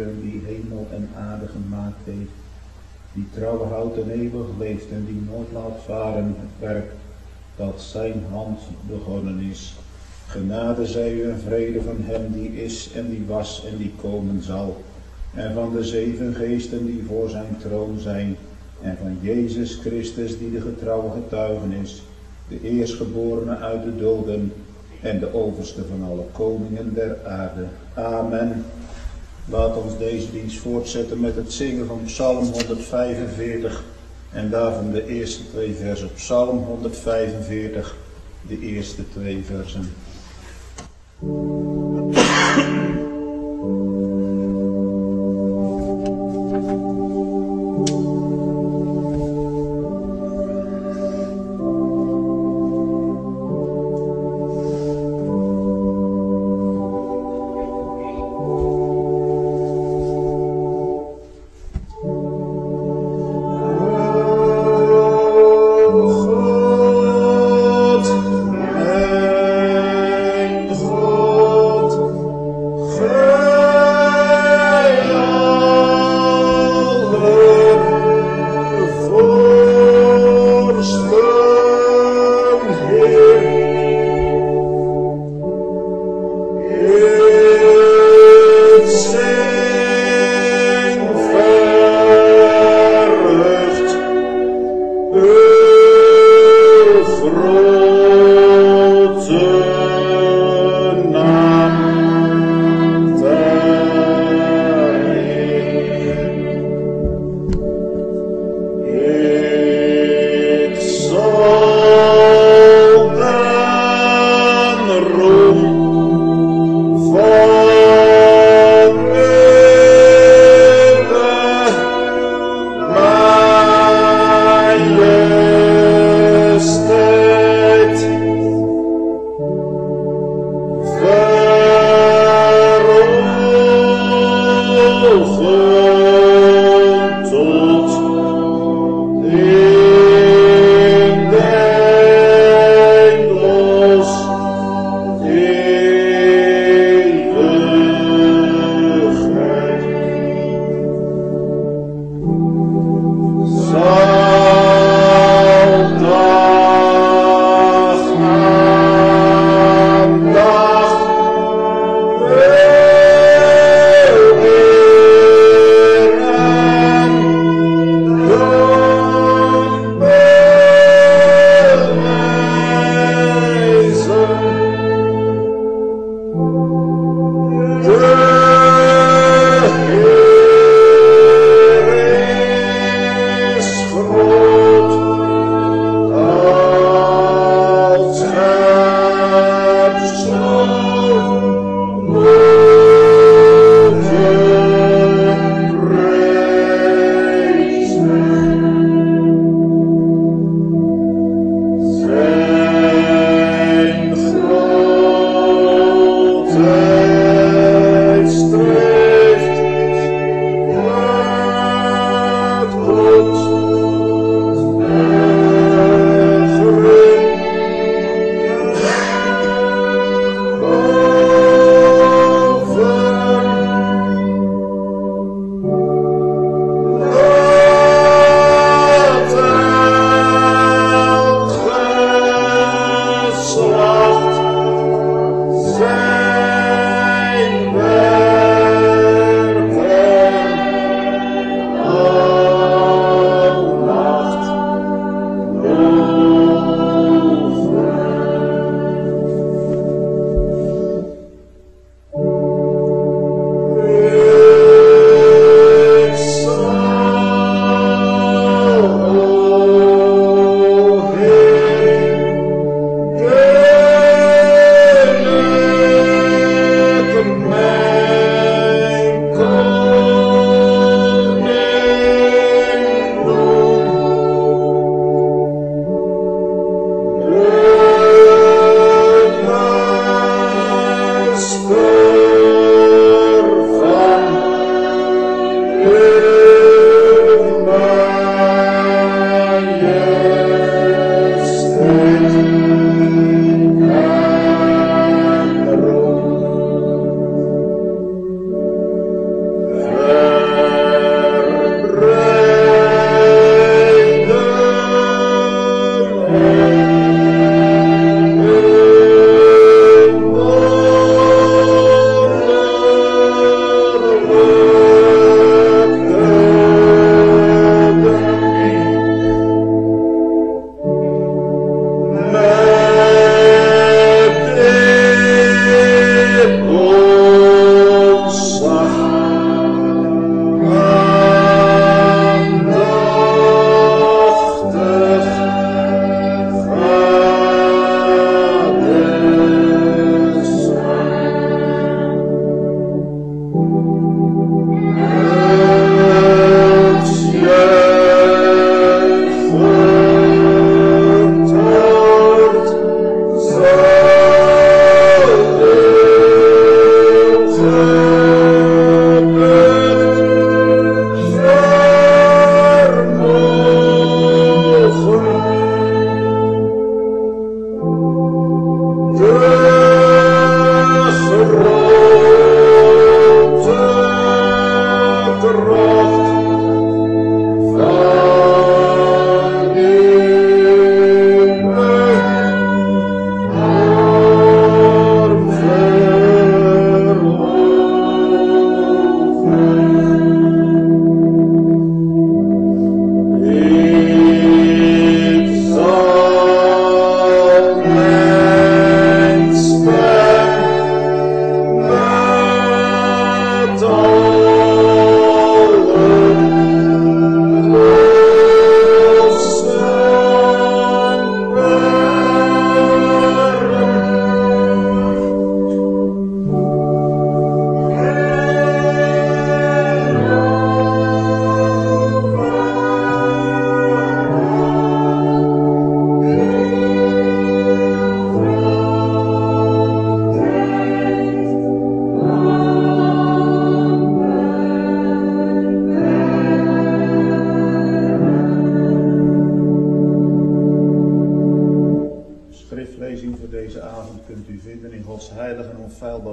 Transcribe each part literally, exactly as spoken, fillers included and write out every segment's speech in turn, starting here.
Heeren die hemel en aarde gemaakt heeft, die trouw houdt en eeuwig leeft en die nooit laat varen het werk dat zijn hand begonnen is. Genade zij u en vrede van hem die is en die was en die komen zal, en van de zeven geesten die voor zijn troon zijn, en van Jezus Christus die de getrouwe getuige is, de eerstgeborene uit de doden en de overste van alle koningen der aarde. Amen. Laat ons deze dienst voortzetten met het zingen van Psalm honderdvijfenveertig en daarvan de eerste twee versen. Psalm honderdvijfenveertig, de eerste twee versen. Amen.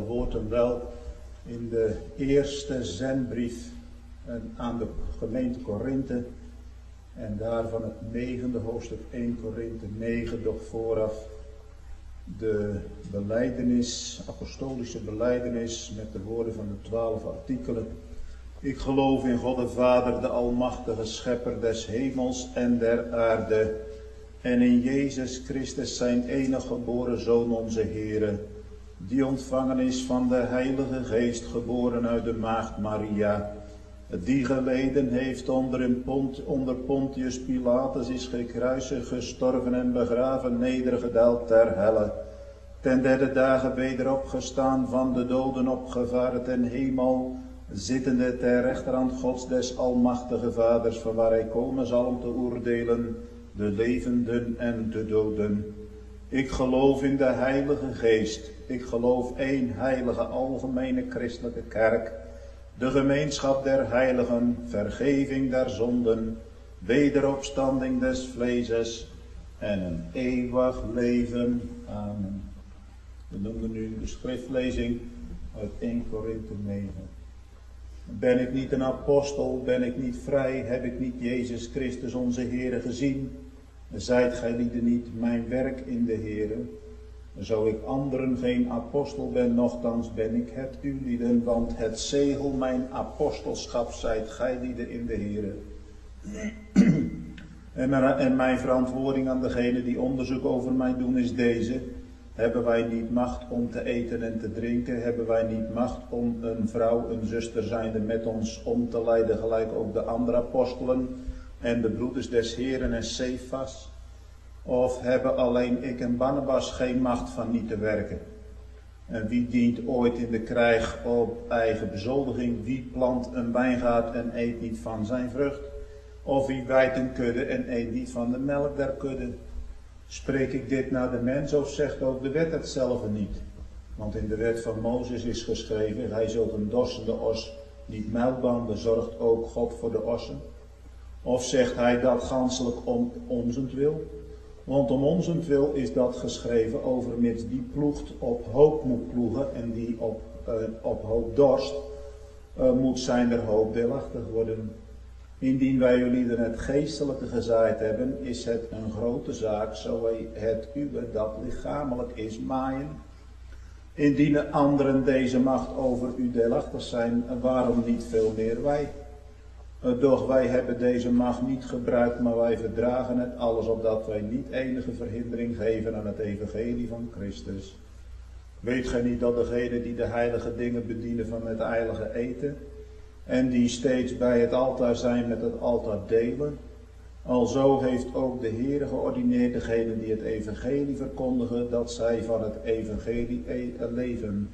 hoort hem wel in de eerste zendbrief aan de gemeente Korinthe. En daarvan het negende hoofdstuk, één Korinthe negen, doch vooraf de belijdenis, apostolische belijdenis met de woorden van de twaalf artikelen. Ik geloof in God de Vader, de almachtige schepper des hemels en der aarde. En in Jezus Christus zijn enige geboren Zoon onze Heere, die ontvangen is van de Heilige Geest, geboren uit de maagd Maria, die geleden heeft onder, een Pont, onder Pontius Pilatus, is gekruisigd, gestorven en begraven, nedergedaald ter helle. Ten derde dagen weder opgestaan, van de doden opgevaren ten hemel, zittende ter rechterhand Gods des almachtige Vaders, van waar hij komen zal om te oordelen de levenden en de doden. Ik geloof in de Heilige Geest. Ik geloof één heilige algemene christelijke kerk, de gemeenschap der heiligen, vergeving der zonden, wederopstanding des vleeses en een eeuwig leven. Amen. We noemen nu de schriftlezing uit één Korinthe negen. Ben ik niet een apostel, ben ik niet vrij, heb ik niet Jezus Christus onze Heere gezien? Zijt gij lieden niet mijn werk in de Heere? Zo ik anderen geen apostel ben, nochtans ben ik het u lieden, want het zegel mijn apostelschap zijt gij lieden in de Heere. En mijn verantwoording aan degene die onderzoek over mij doen is deze: hebben wij niet macht om te eten en te drinken? Hebben wij niet macht om een vrouw, een zuster zijnde met ons om te leiden, gelijk ook de andere apostelen en de broeders des Heren en Cephas? Of hebben alleen ik en Barnabas geen macht van niet te werken? En wie dient ooit in de krijg op eigen bezoldiging? Wie plant een wijngaard en eet niet van zijn vrucht? Of wie wijdt een kudde en eet niet van de melk der kudde? Spreek ik dit naar de mens, of zegt ook de wet hetzelfde niet? Want in de wet van Mozes is geschreven: hij zult een dorsende os niet melkbaar, bezorgt ook God voor de ossen. Of zegt hij dat ganselijk om onzentwil? Want om onzentwil is dat geschreven, overmits die ploegt op hoop moet ploegen en die op, uh, op hoop dorst, uh, moet zijn der hoop deelachtig worden. Indien wij jullie het geestelijke gezaaid hebben, is het een grote zaak, zo wij het uwe dat lichamelijk is maaien. Indien anderen deze macht over u deelachtig zijn, waarom niet veel meer wij? Doch wij hebben deze macht niet gebruikt, maar wij verdragen het alles, opdat wij niet enige verhindering geven aan het evangelie van Christus. Weet gij niet dat degenen die de heilige dingen bedienen van het heilige eten, en die steeds bij het altaar zijn met het altaar delen? Alzo heeft ook de Heere geordineerd degenen die het evangelie verkondigen, dat zij van het evangelie leven.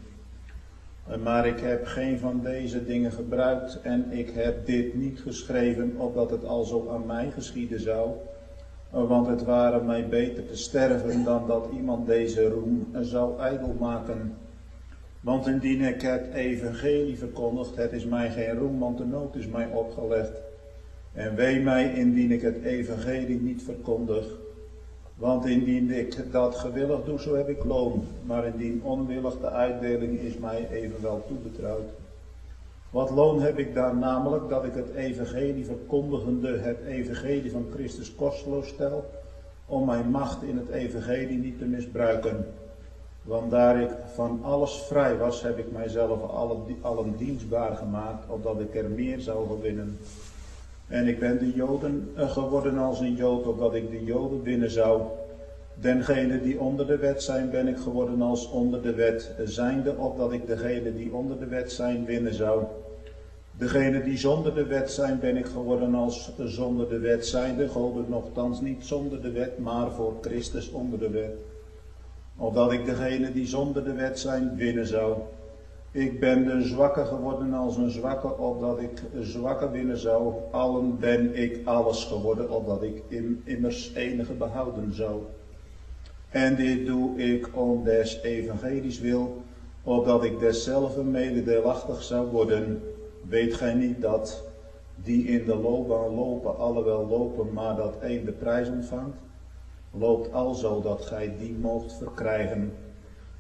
Maar ik heb geen van deze dingen gebruikt en ik heb dit niet geschreven, opdat het alzo aan mij geschieden zou. Want het ware mij beter te sterven dan dat iemand deze roem zou ijdel maken. Want indien ik het evangelie verkondigt, het is mij geen roem, want de nood is mij opgelegd. En wee mij indien ik het evangelie niet verkondig. Want indien ik dat gewillig doe, zo heb ik loon. Maar indien onwillig, de uitdeling is mij evenwel toebetrouwd. Wat loon heb ik daar, namelijk dat ik het evangelie verkondigende, het evangelie van Christus kosteloos stel, om mijn macht in het evangelie niet te misbruiken. Want daar ik van alles vrij was, heb ik mijzelf allen, allen dienstbaar gemaakt, opdat ik er meer zou gewinnen. En ik ben de Joden geworden als een Jood, opdat ik de Joden winnen zou. Dengene die onder de wet zijn, ben ik geworden als onder de wet zijnde, opdat ik degene die onder de wet zijn winnen zou. Degene die zonder de wet zijn, ben ik geworden als zonder de wet zijnde, God nochtans niet zonder de wet, maar voor Christus onder de wet. Opdat ik degene die zonder de wet zijn winnen zou. Ik ben de zwakke geworden als een zwakke, opdat ik zwakke winnen zou. Allen ben ik alles geworden, opdat ik immers enige behouden zou. En dit doe ik om des evangelies wil, opdat ik deszelfde mededeelachtig zou worden. Weet gij niet dat die in de loopbaan lopen, alle wel lopen, maar dat één de prijs ontvangt? Loopt alzo dat gij die moogt verkrijgen.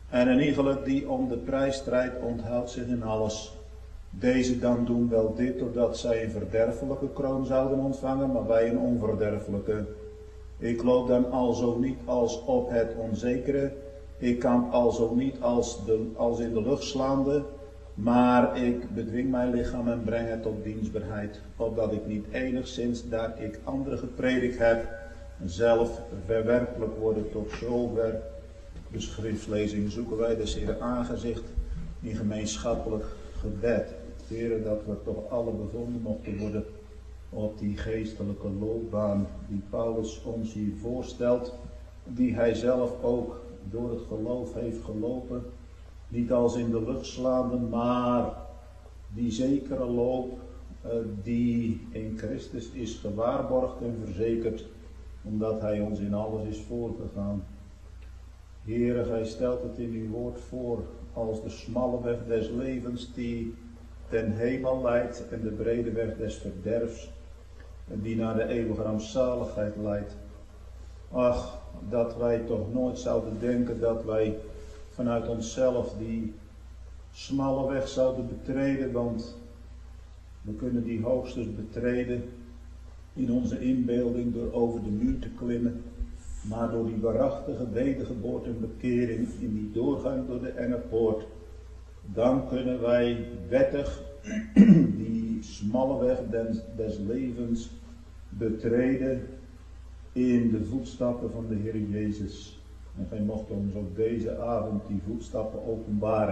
En een iegelijk die om de prijs strijdt, onthoudt zich in alles. Deze dan doen wel dit, doordat zij een verderfelijke kroon zouden ontvangen, maar wij een onverderfelijke. Ik loop dan alzo niet als op het onzekere, ik kamp alzo niet als, de, als in de lucht slaande, maar ik bedwing mijn lichaam en breng het tot dienstbaarheid, opdat ik niet enigszins, daar ik anderen gepredikt heb, zelf verwerpelijk worden. Tot zover de schriftlezing. Zoeken wij des Heeren aangezicht in gemeenschappelijk gebed. Heren, dat we toch alle bevonden mochten worden op die geestelijke loopbaan die Paulus ons hier voorstelt, die hij zelf ook door het geloof heeft gelopen, niet als in de lucht slaande, maar die zekere loop uh, die in Christus is gewaarborgd en verzekerd, omdat hij ons in alles is voorgegaan. Heere, gij stelt het in uw woord voor als de smalle weg des levens die ten hemel leidt en de brede weg des verderfs die naar de eeuwige rampzaligheid leidt. Ach, dat wij toch nooit zouden denken dat wij vanuit onszelf die smalle weg zouden betreden, want we kunnen die hoogstens betreden in onze inbeelding door over de muur te klimmen, maar door die waarachtige wedergeboorte en bekering in die doorgang door de enge poort, dan kunnen wij wettig die smalle weg des, des levens betreden in de voetstappen van de Heer Jezus. En gij mocht ons ook deze avond die voetstappen openbaren.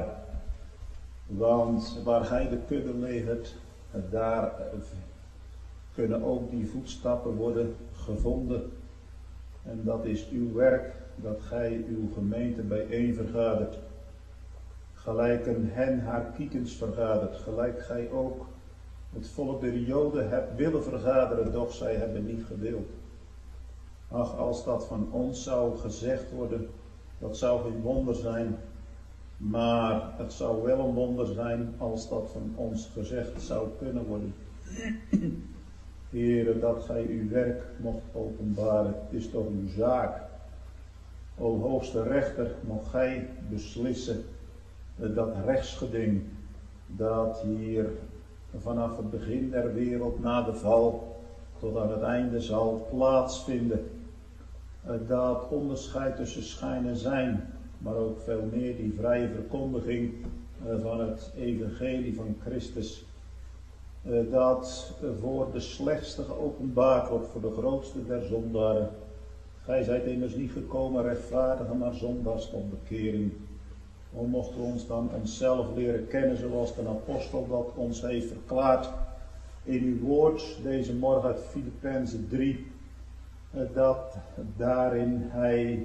Want waar gij de kudde legert, daar kunnen ook die voetstappen worden gevonden. En dat is uw werk, dat gij uw gemeente bijeen vergadert. Gelijk een hen haar kiekens vergadert, gelijk gij ook het volk der Joden hebt willen vergaderen, doch zij hebben niet gewild. Ach, als dat van ons zou gezegd worden, dat zou geen wonder zijn, maar het zou wel een wonder zijn als dat van ons gezegd zou kunnen worden. Heere, dat gij uw werk mocht openbaren, het is toch uw zaak. O hoogste rechter, mocht gij beslissen dat rechtsgeding dat hier vanaf het begin der wereld na de val tot aan het einde zal plaatsvinden. Dat onderscheid tussen schijn en zijn, maar ook veel meer die vrije verkondiging van het evangelie van Christus. Dat voor de slechtste geopenbaard wordt, voor de grootste der zondaren. Gij zijt immers niet gekomen rechtvaardigen, maar zondaars tot bekering. O, mochten we ons dan onszelf leren kennen zoals de apostel dat ons heeft verklaard in uw woord, deze morgen uit Filippenzen drie, dat daarin hij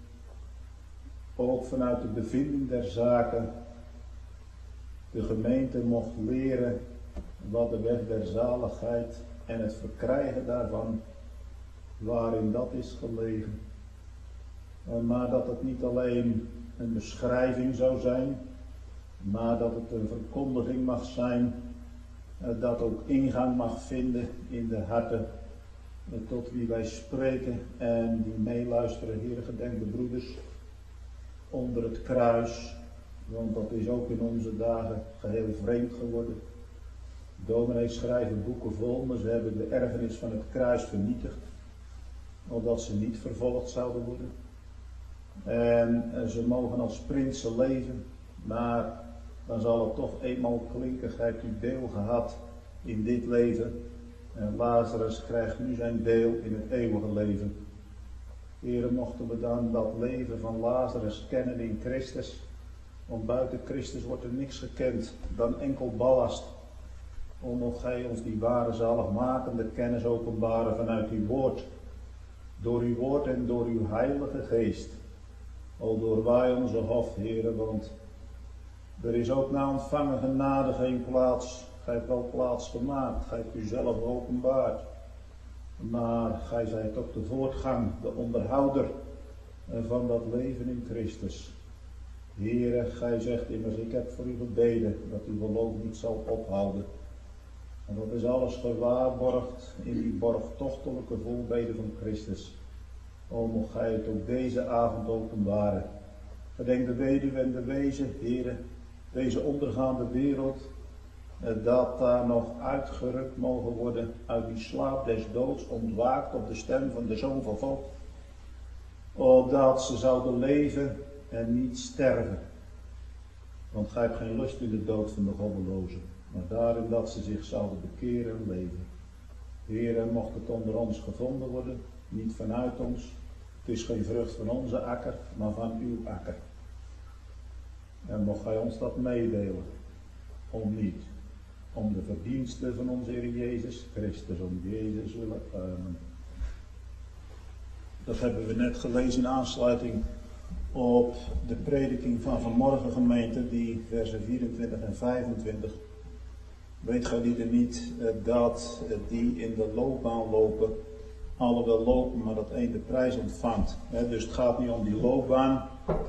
ook vanuit de bevinding der zaken de gemeente mocht leren wat de weg der zaligheid en het verkrijgen daarvan, waarin dat is gelegen. Maar dat het niet alleen een beschrijving zou zijn, maar dat het een verkondiging mag zijn, dat ook ingang mag vinden in de harten tot wie wij spreken en die meeluisteren. Heer, gedenk de broeders onder het kruis, want dat is ook in onze dagen geheel vreemd geworden. Dominees schrijven boeken vol, maar ze hebben de erfenis van het kruis vernietigd, opdat ze niet vervolgd zouden worden. En ze mogen als prinsen leven, maar dan zal het toch eenmaal klinken, gij hebt uw deel gehad in dit leven. En Lazarus krijgt nu zijn deel in het eeuwige leven. Heren, mochten we dan dat leven van Lazarus kennen in Christus. Want buiten Christus wordt er niks gekend dan enkel ballast. Omdat gij ons die ware zaligmakende kennis openbaren vanuit uw woord. Door uw woord en door uw heilige geest. O, doorwaai onze hof, Heren, want er is ook na ontvangen genade geen plaats. Gij hebt wel plaats gemaakt, gij hebt uzelf openbaard. Maar gij zijt ook de voortgang, de onderhouder van dat leven in Christus. Heere, gij zegt immers, ik heb voor u gebeden dat uw geloof niet zal ophouden. En dat is alles gewaarborgd in die borgtochtelijke voorbeden van Christus. O, mocht gij het ook deze avond openbaren. Gedenk de weduwe en de wezen, Heere, deze ondergaande wereld, dat daar nog uitgerukt mogen worden uit die slaap des doods, ontwaakt op de stem van de Zoon van God, opdat ze zouden leven en niet sterven. Want gij hebt geen lust in de dood van de goddelozen, maar daarin dat ze zich zouden bekeren en leven. Heere, mocht het onder ons gevonden worden, niet vanuit ons. Het is geen vrucht van onze akker, maar van uw akker. En mocht gij ons dat meedelen, om niet, om de verdiensten van onze Heer Jezus Christus, om Jezus willen. Amen. Dat hebben we net gelezen in aansluiting op de prediking van vanmorgen, gemeente, die versen vierentwintig en vijfentwintig. Weet gij lieden niet dat die in de loopbaan lopen, alle wel lopen, maar dat één de prijs ontvangt. Dus het gaat niet om die loopbaan,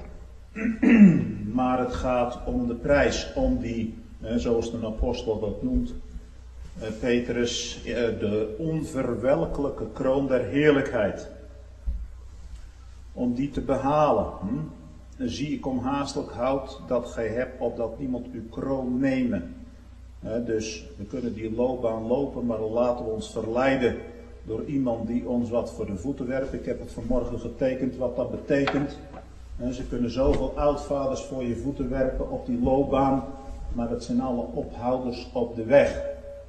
maar het gaat om de prijs, om die, zoals de apostel dat noemt, Petrus, de onverwelkelijke kroon der heerlijkheid. Om die te behalen. Hm? Zie, ik kom haastelijk hout dat gij hebt, opdat niemand uw kroon nemen. He, dus we kunnen die loopbaan lopen, maar dan laten we ons verleiden door iemand die ons wat voor de voeten werpt. Ik heb het vanmorgen getekend wat dat betekent. He, ze kunnen zoveel oudvaders voor je voeten werpen op die loopbaan, maar dat zijn alle ophouders op de weg.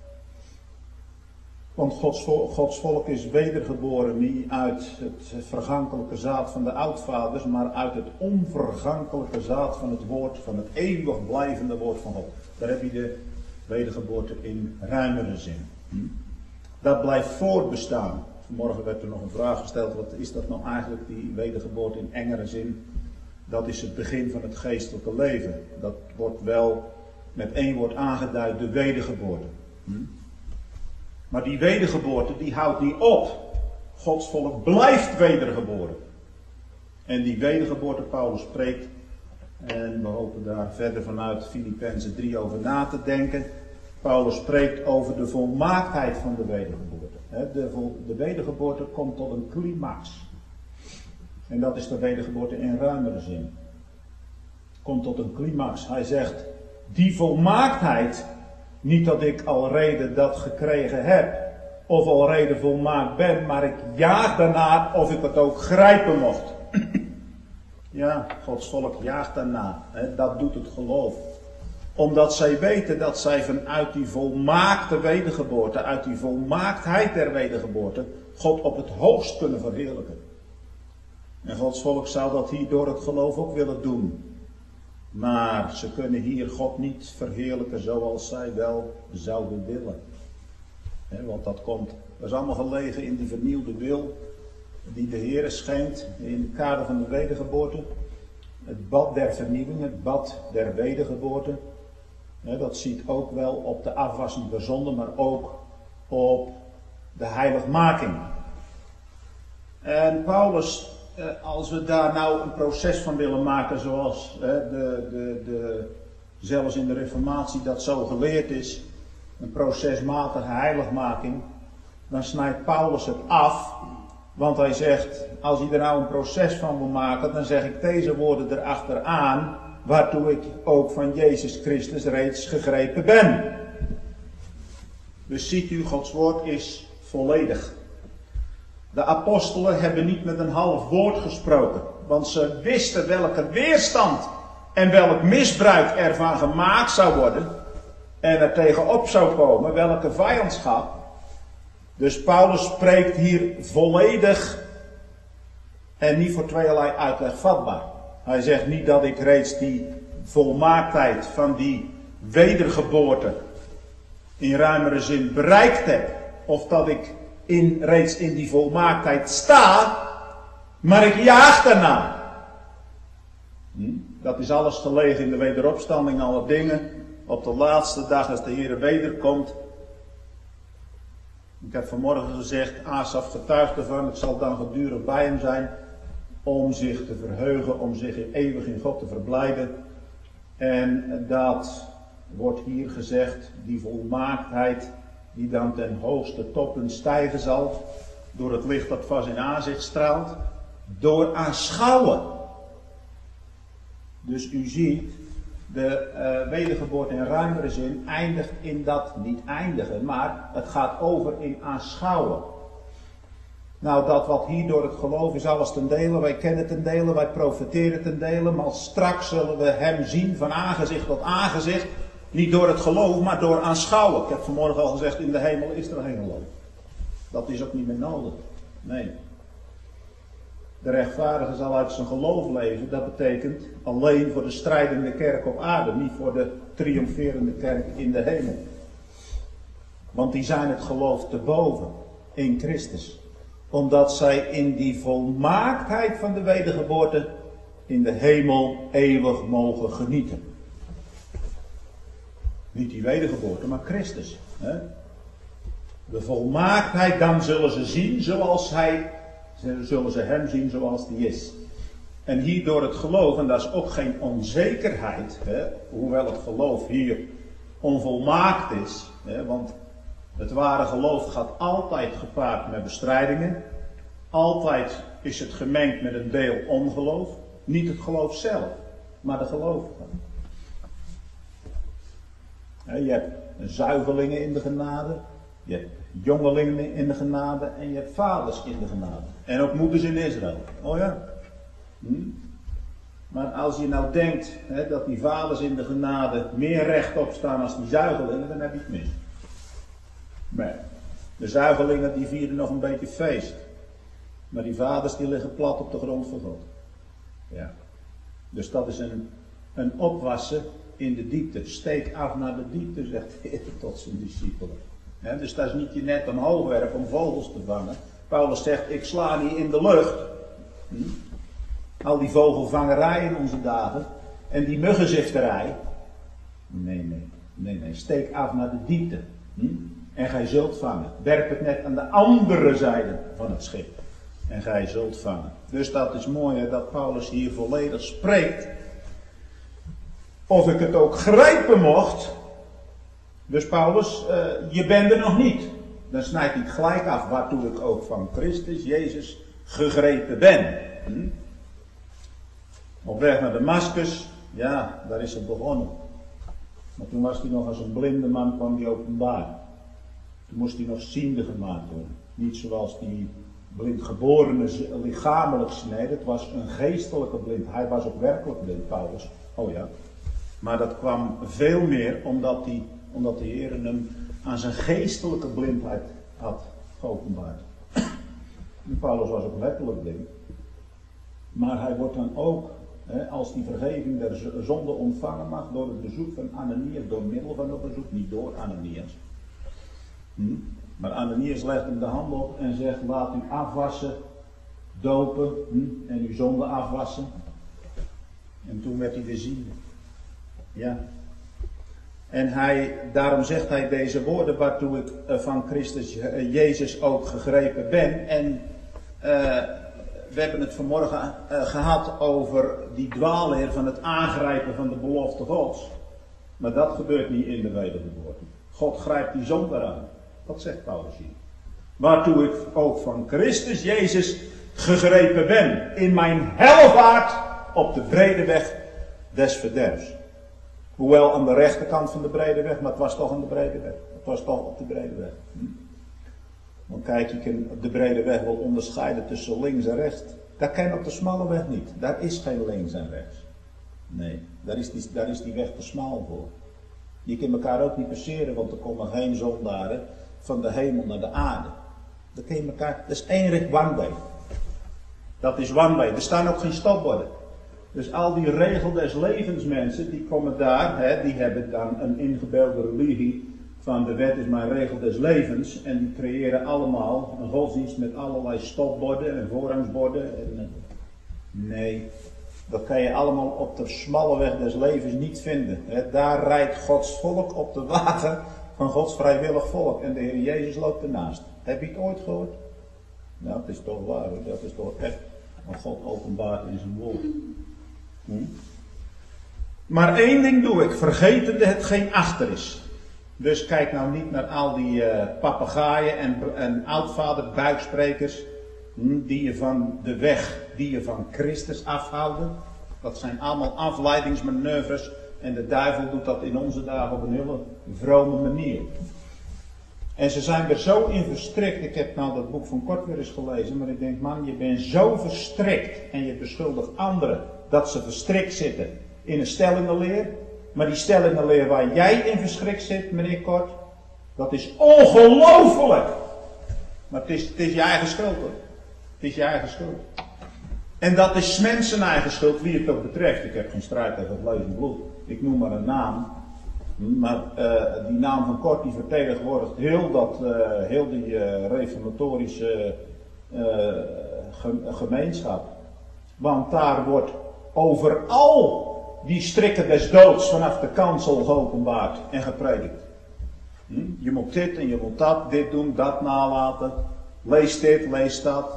Want Gods, Gods volk is wedergeboren, niet uit het vergankelijke zaad van de oudvaders, maar uit het onvergankelijke zaad van het woord, van het eeuwig blijvende woord van God. Daar heb je de wedergeboorte in ruimere zin. Hm? Dat blijft voortbestaan. Vanmorgen werd er nog een vraag gesteld, wat is dat nou eigenlijk, die wedergeboorte in engere zin? Dat is het begin van het geestelijke leven. Dat wordt wel met één woord aangeduid, de wedergeboorte. Hm? Maar die wedergeboorte, die houdt niet op. Gods volk blijft wedergeboren. En die wedergeboorte, Paulus spreekt, en we hopen daar verder vanuit Filippenzen drie over na te denken. Paulus spreekt over de volmaaktheid van de wedergeboorte. De, vol, de wedergeboorte komt tot een climax. En dat is de wedergeboorte in ruimere zin. Komt tot een climax. Hij zegt, die volmaaktheid, niet dat ik alrede dat gekregen heb, of alrede volmaakt ben, maar ik jaag daarna of ik het ook grijpen mocht. Ja, Gods volk jaagt daarna. Hè, dat doet het geloof. Omdat zij weten dat zij vanuit die volmaakte wedergeboorte, uit die volmaaktheid der wedergeboorte, God op het hoogst kunnen verheerlijken. En Gods volk zou dat hier door het geloof ook willen doen. Maar ze kunnen hier God niet verheerlijken zoals zij wel zouden willen. He, want dat komt, dat is allemaal gelegen in die vernieuwde wil die de Heer schenkt in het kader van de wedergeboorte. Het bad der vernieuwing, het bad der wedergeboorte. He, dat ziet ook wel op de afwassing der zonde, maar ook op de heiligmaking. En Paulus, als we daar nou een proces van willen maken zoals hè, de, de, de, zelfs in de Reformatie dat zo geleerd is, een procesmatige heiligmaking, dan snijdt Paulus het af, want hij zegt, als hij er nou een proces van wil maken, dan zeg ik deze woorden erachteraan, waartoe ik ook van Jezus Christus reeds gegrepen ben. Dus ziet u, Gods woord is volledig. De apostelen hebben niet met een half woord gesproken, want ze wisten welke weerstand en welk misbruik ervan gemaakt zou worden en er tegenop zou komen, welke vijandschap. Dus Paulus spreekt hier volledig en niet voor tweeërlei uitleg vatbaar. Hij zegt niet dat ik reeds die volmaaktheid van die wedergeboorte in ruimere zin bereikt heb, of dat ik In, reeds in die volmaaktheid sta, maar ik jaag daarna. Hm? Dat is alles gelegen in de wederopstanding, alle dingen. Op de laatste dag, als de Heer wederkomt. Ik heb vanmorgen gezegd, Asaf getuigt ervan, het zal dan gedurig bij hem zijn, om zich te verheugen, om zich eeuwig in God te verblijden. En dat wordt hier gezegd, die volmaaktheid, die dan ten hoogste toppen stijgen zal, door het licht dat vast in aanzicht straalt, door aanschouwen. Dus u ziet, de uh, wedergeboorte in ruimere zin eindigt in dat, niet eindigen, maar het gaat over in aanschouwen. Nou, dat wat hier door het geloof is alles ten dele, wij kennen ten dele, wij profiteren ten dele, maar straks zullen we hem zien van aangezicht tot aangezicht. Niet door het geloof, maar door aanschouwen. Ik heb vanmorgen al gezegd, in de hemel is er geen geloof. Dat is ook niet meer nodig. Nee. De rechtvaardige zal uit zijn geloof leven. Dat betekent alleen voor de strijdende kerk op aarde. Niet voor de triomferende kerk in de hemel. Want die zijn het geloof te boven. In Christus. Omdat zij in die volmaaktheid van de wedergeboorte in de hemel eeuwig mogen genieten. Niet die wedergeboorte, maar Christus. Hè? De volmaaktheid, dan zullen ze zien zoals hij, zullen ze hem zien zoals hij is. En hier door het geloof, en dat is ook geen onzekerheid, hè, hoewel het geloof hier onvolmaakt is, hè, want het ware geloof gaat altijd gepaard met bestrijdingen. Altijd is het gemengd met een deel ongeloof. Niet het geloof zelf, maar de gelovigen. Je hebt zuigelingen in de genade, je hebt jongelingen in de genade en je hebt vaders in de genade. En ook moeders in Israël. Oh ja. Hm? Maar als je nou denkt hè, dat die vaders in de genade meer rechtop staan als die zuigelingen, dan heb je het mis. Maar de zuigelingen die vieren nog een beetje feest. Maar die vaders die liggen plat op de grond voor God. Ja. Dus dat is een, een opwassen in de diepte. Steek af naar de diepte, zegt de Heer tot zijn discipelen. He, dus dat is niet je net omhoog werpen om vogels te vangen. Paulus zegt, ik sla niet in de lucht. Hm? Al die vogelvangerij in onze dagen. En die muggenzifterij. Nee, nee, nee, nee. Steek af naar de diepte. Hm? En gij zult vangen. Werp het net aan de andere zijde van het schip. En gij zult vangen. Dus dat is mooi hè, dat Paulus hier volledig spreekt. Of ik het ook grijpen mocht. Dus Paulus, uh, je bent er nog niet. Dan snijdt hij het gelijk af waartoe ik ook van Christus Jezus gegrepen ben. Hm? Op weg naar Damascus, ja, daar is het begonnen. Maar toen was hij nog als een blinde man, kwam hij openbaar. Toen moest hij nog ziende gemaakt worden. Niet zoals die blindgeborene lichamelijk snede. Het was een geestelijke blind. Hij was ook werkelijk blind, Paulus. Oh ja. Maar dat kwam veel meer omdat, die, omdat de Heer hem aan zijn geestelijke blindheid had geopenbaard. En Paulus was ook letterlijk blind. Maar hij wordt dan ook, hè, als die vergeving der zonde ontvangen mag, door het bezoek van Ananias, door middel van het bezoek, niet door Ananias. Hm? Maar Ananias legt hem de hand op en zegt, laat u afwassen, dopen hm? en uw zonde afwassen. En toen werd hij weer ziende. Ja. En hij, daarom zegt hij deze woorden waartoe ik uh, van Christus uh, Jezus ook gegrepen ben. En uh, we hebben het vanmorgen uh, gehad over die dwaalleer van het aangrijpen van de belofte Gods. Maar dat gebeurt niet in de wedergeboorte. God grijpt die zondaar aan. Dat zegt Paulus hier. Waartoe ik ook van Christus Jezus gegrepen ben. In mijn helvaart op de brede weg des verderfs. Hoewel aan de rechterkant van de brede weg, maar het was toch aan de brede weg. Het was toch op de brede weg. Hm? Want kijk, je kunt de brede weg wel onderscheiden tussen links en rechts. Dat ken je op de smalle weg niet. Daar is geen links en rechts. Nee, daar is die, daar is die weg te smal voor. Je kunt elkaar ook niet passeren, want er komen geen zondaren van de hemel naar de aarde. Dat kun je elkaar, dat is één richt one way. Dat is one way. Er staan ook geen stopborden. Dus al die regel des levens mensen, die komen daar, hè, die hebben dan een ingebeelde religie van de wet is mijn regel des levens. En die creëren allemaal een godsdienst met allerlei stopborden en voorrangsborden. En, nee, dat kan je allemaal op de smalle weg des levens niet vinden. Hè. Daar rijdt Gods volk op de wagen van Gods vrijwillig volk. En de Heer Jezus loopt ernaast. Heb je het ooit gehoord? Nou, het is toch waar hoor. Dat is toch echt wat God openbaart in zijn woord. Hm? Maar één ding doe ik, vergetende hetgeen achter is. Dus kijk nou niet naar al die uh, papegaaien en, en oudvader buiksprekers hm, die je van de weg, die je van Christus afhouden. Dat zijn allemaal afleidingsmanoeuvres en de duivel doet dat in onze dagen op een hele vrome manier. En ze zijn er zo in verstrikt. Ik heb nou dat boek van Kort weer eens gelezen, maar ik denk, man, je bent zo verstrikt en je beschuldigt anderen dat ze verstrikt zitten in een stellingenleer. Maar die stellingenleer waar jij in verstrikt zit, meneer Kort, dat is ongelooflijk. Maar het is, het is je eigen schuld, hoor. Het is je eigen schuld. En dat is mensen eigen schuld, wie het ook betreft. Ik heb geen strijd tegen het levend bloed. Ik noem maar een naam. Maar uh, die naam van Kort die vertegenwoordigt heel, dat, uh, heel die uh, reformatorische uh, ge gemeenschap. Want daar wordt overal die strikken des doods vanaf de kansel geopenbaard en gepredikt. Hm? Je moet dit en je moet dat, dit doen, dat nalaten. Lees dit, lees dat.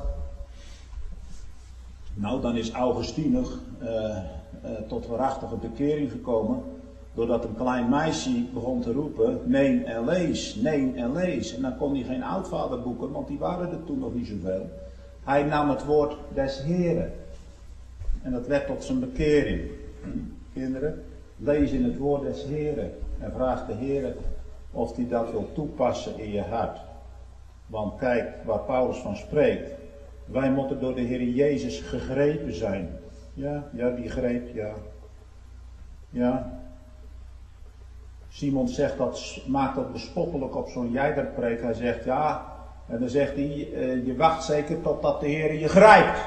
Nou, dan is Augustinus uh, uh, tot waarachtige bekering gekomen. Doordat een klein meisje begon te roepen, neem en lees, neem en lees. En dan kon hij geen oudvader boeken, want die waren er toen nog niet zoveel. Hij nam het woord des Heren. En dat werd tot zijn bekering. Kinderen, lees in het woord des Heren. En vraag de Heren of hij dat wil toepassen in je hart. Want kijk, waar Paulus van spreekt. Wij moeten door de Heer Jezus gegrepen zijn. Ja, ja, die greep, ja. Ja. Simon zegt dat, maakt dat bespottelijk op zo'n jijderpreek. Hij zegt ja, en dan zegt hij, uh, je wacht zeker totdat de Heer je grijpt.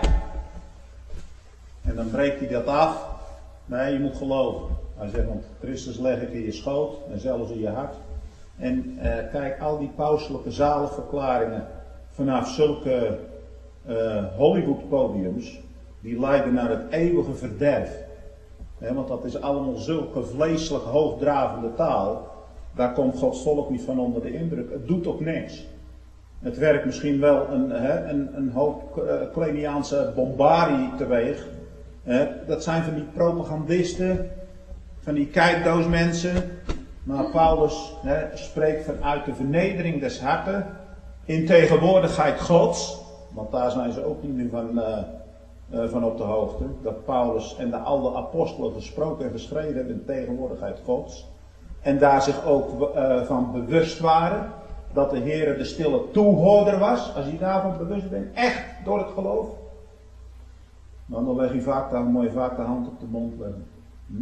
En dan breekt hij dat af. Nee, je moet geloven. Hij zegt, want Christus leg ik in je schoot en zelfs in je hart. En uh, kijk, al die pauselijke zaligverklaringen vanaf zulke uh, Hollywood-podiums, die leiden naar het eeuwige verderf. He, want dat is allemaal zulke vleeselijk hoogdravende taal. Daar komt Gods volk niet van onder de indruk. Het doet ook niks. Het werkt misschien wel een, he, een, een hoop uh, Kleiniaanse bombarie teweeg. He, dat zijn van die propagandisten, van die kijkdoosmensen. Maar Paulus he, spreekt vanuit de vernedering des harten, in tegenwoordigheid Gods. Want daar zijn ze ook niet meer van... Uh, Uh, van op de hoogte, dat Paulus en de oude apostelen gesproken en geschreven hebben in tegenwoordigheid Gods. En daar zich ook uh, van bewust waren dat de Heer de stille toehoorder was. Als je daarvan bewust bent, echt door het geloof. Nou, dan leg je vaak, dan moet je vaak de hand op de mond leggen. Hm?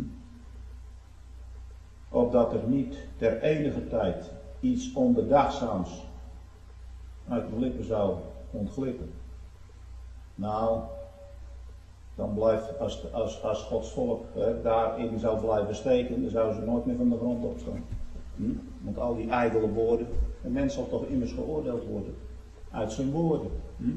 Opdat er niet ter enige tijd iets onbedachtzaams uit de lippen zou ontglippen. Nou... Dan blijft, als, als, als Gods volk hè, daarin zou blijven steken, dan zouden ze nooit meer van de grond opstaan. Hm? Want al die ijdele woorden, een mens zal toch immers geoordeeld worden. Uit zijn woorden. Hm?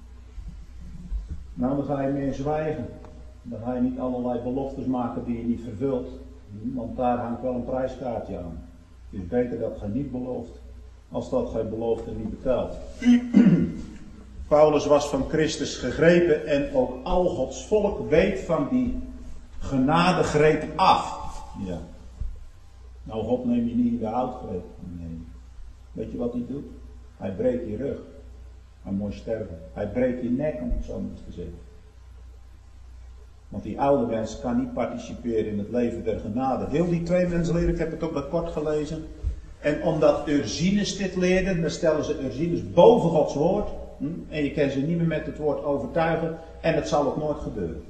Nou, dan ga je meer zwijgen. Dan ga je niet allerlei beloftes maken die je niet vervult. Hm? Want daar hangt wel een prijskaartje aan. Het is beter dat je niet belooft, als dat gij belooft en niet betaalt. Paulus was van Christus gegrepen en ook al Gods volk weet van die genadegreep af. Ja. Nou, God neemt je niet in de houtgreep. Nee. Weet je wat hij doet? Hij breekt je rug. Hij moet sterven. Hij breekt je nek, om het zo maar te zeggen. Want die oude mens kan niet participeren in het leven der genade. Heel die twee mensen leren, ik heb het ook bij Kort gelezen. En omdat Ursinus dit leerde, dan stellen ze Ursinus boven Gods woord. Hm? En je kan ze niet meer met het woord overtuigen. En het zal ook nooit gebeuren.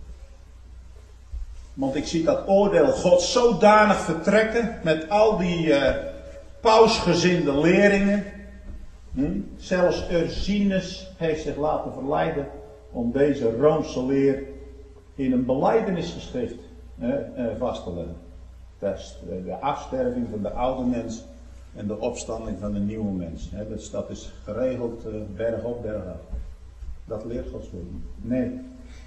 Want ik zie dat oordeel God zodanig vertrekken. Met al die uh, pausgezinde leringen. Hm? Zelfs Ursinus heeft zich laten verleiden. Om deze Roomse leer in een belijdenisgeschrift uh, uh, vast te leggen. Dat is de afsterving van de oude mens. En de opstanding van de nieuwe mens. He, dus dat is geregeld uh, berg op, berg af. Dat leert Gods woord niet. Nee.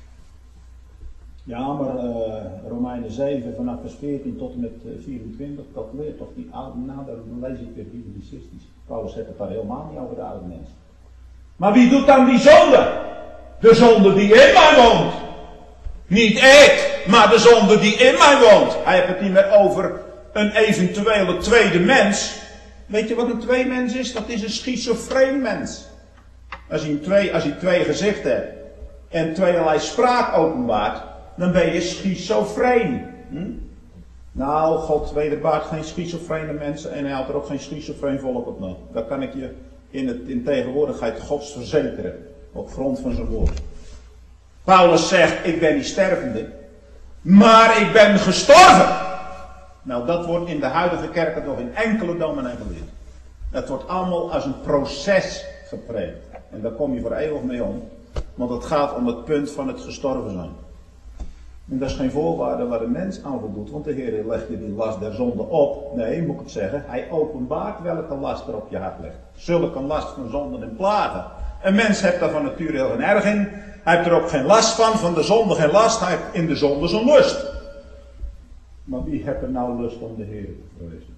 Ja, maar uh, Romeinen zeven vanaf vers veertien tot en met uh, vierentwintig, dat leert toch die oude, nou dan lees ik weer biblicistisch. Paulus zegt het daar helemaal niet over de oude mens. Maar wie doet dan die zonde? De zonde die in mij woont. Niet ik, maar de zonde die in mij woont. Hij heeft het niet meer over een eventuele tweede mens. Weet je wat een tweemens is? Dat is een schizofreen mens. Als hij twee, als hij twee gezichten hebt en tweeërlei spraak openbaart, dan ben je schizofreen. Hm? Nou, God wederbaart geen schizofrene mensen en hij had er ook geen schizofreen volk op na. Dat kan ik je in, het, in tegenwoordigheid Gods verzekeren, op grond van zijn woord. Paulus zegt, ik ben niet stervende, maar ik ben gestorven. Nou, dat wordt in de huidige kerken toch in enkele domeinen geleerd. Het wordt allemaal als een proces gepreekt. En daar kom je voor eeuwig mee om. Want het gaat om het punt van het gestorven zijn. En dat is geen voorwaarde waar de mens aan voldoet. Want de Heer legt je die last der zonde op. Nee, moet ik het zeggen. Hij openbaart welke last er op je hart ligt. Zulke last van zonden en plagen. Een mens heeft daar van nature heel geen erg in. Hij heeft er ook geen last van. Van de zonde geen last. Hij heeft in de zonde zijn lust. Maar wie heeft er nou lust om de Heer te vrezen?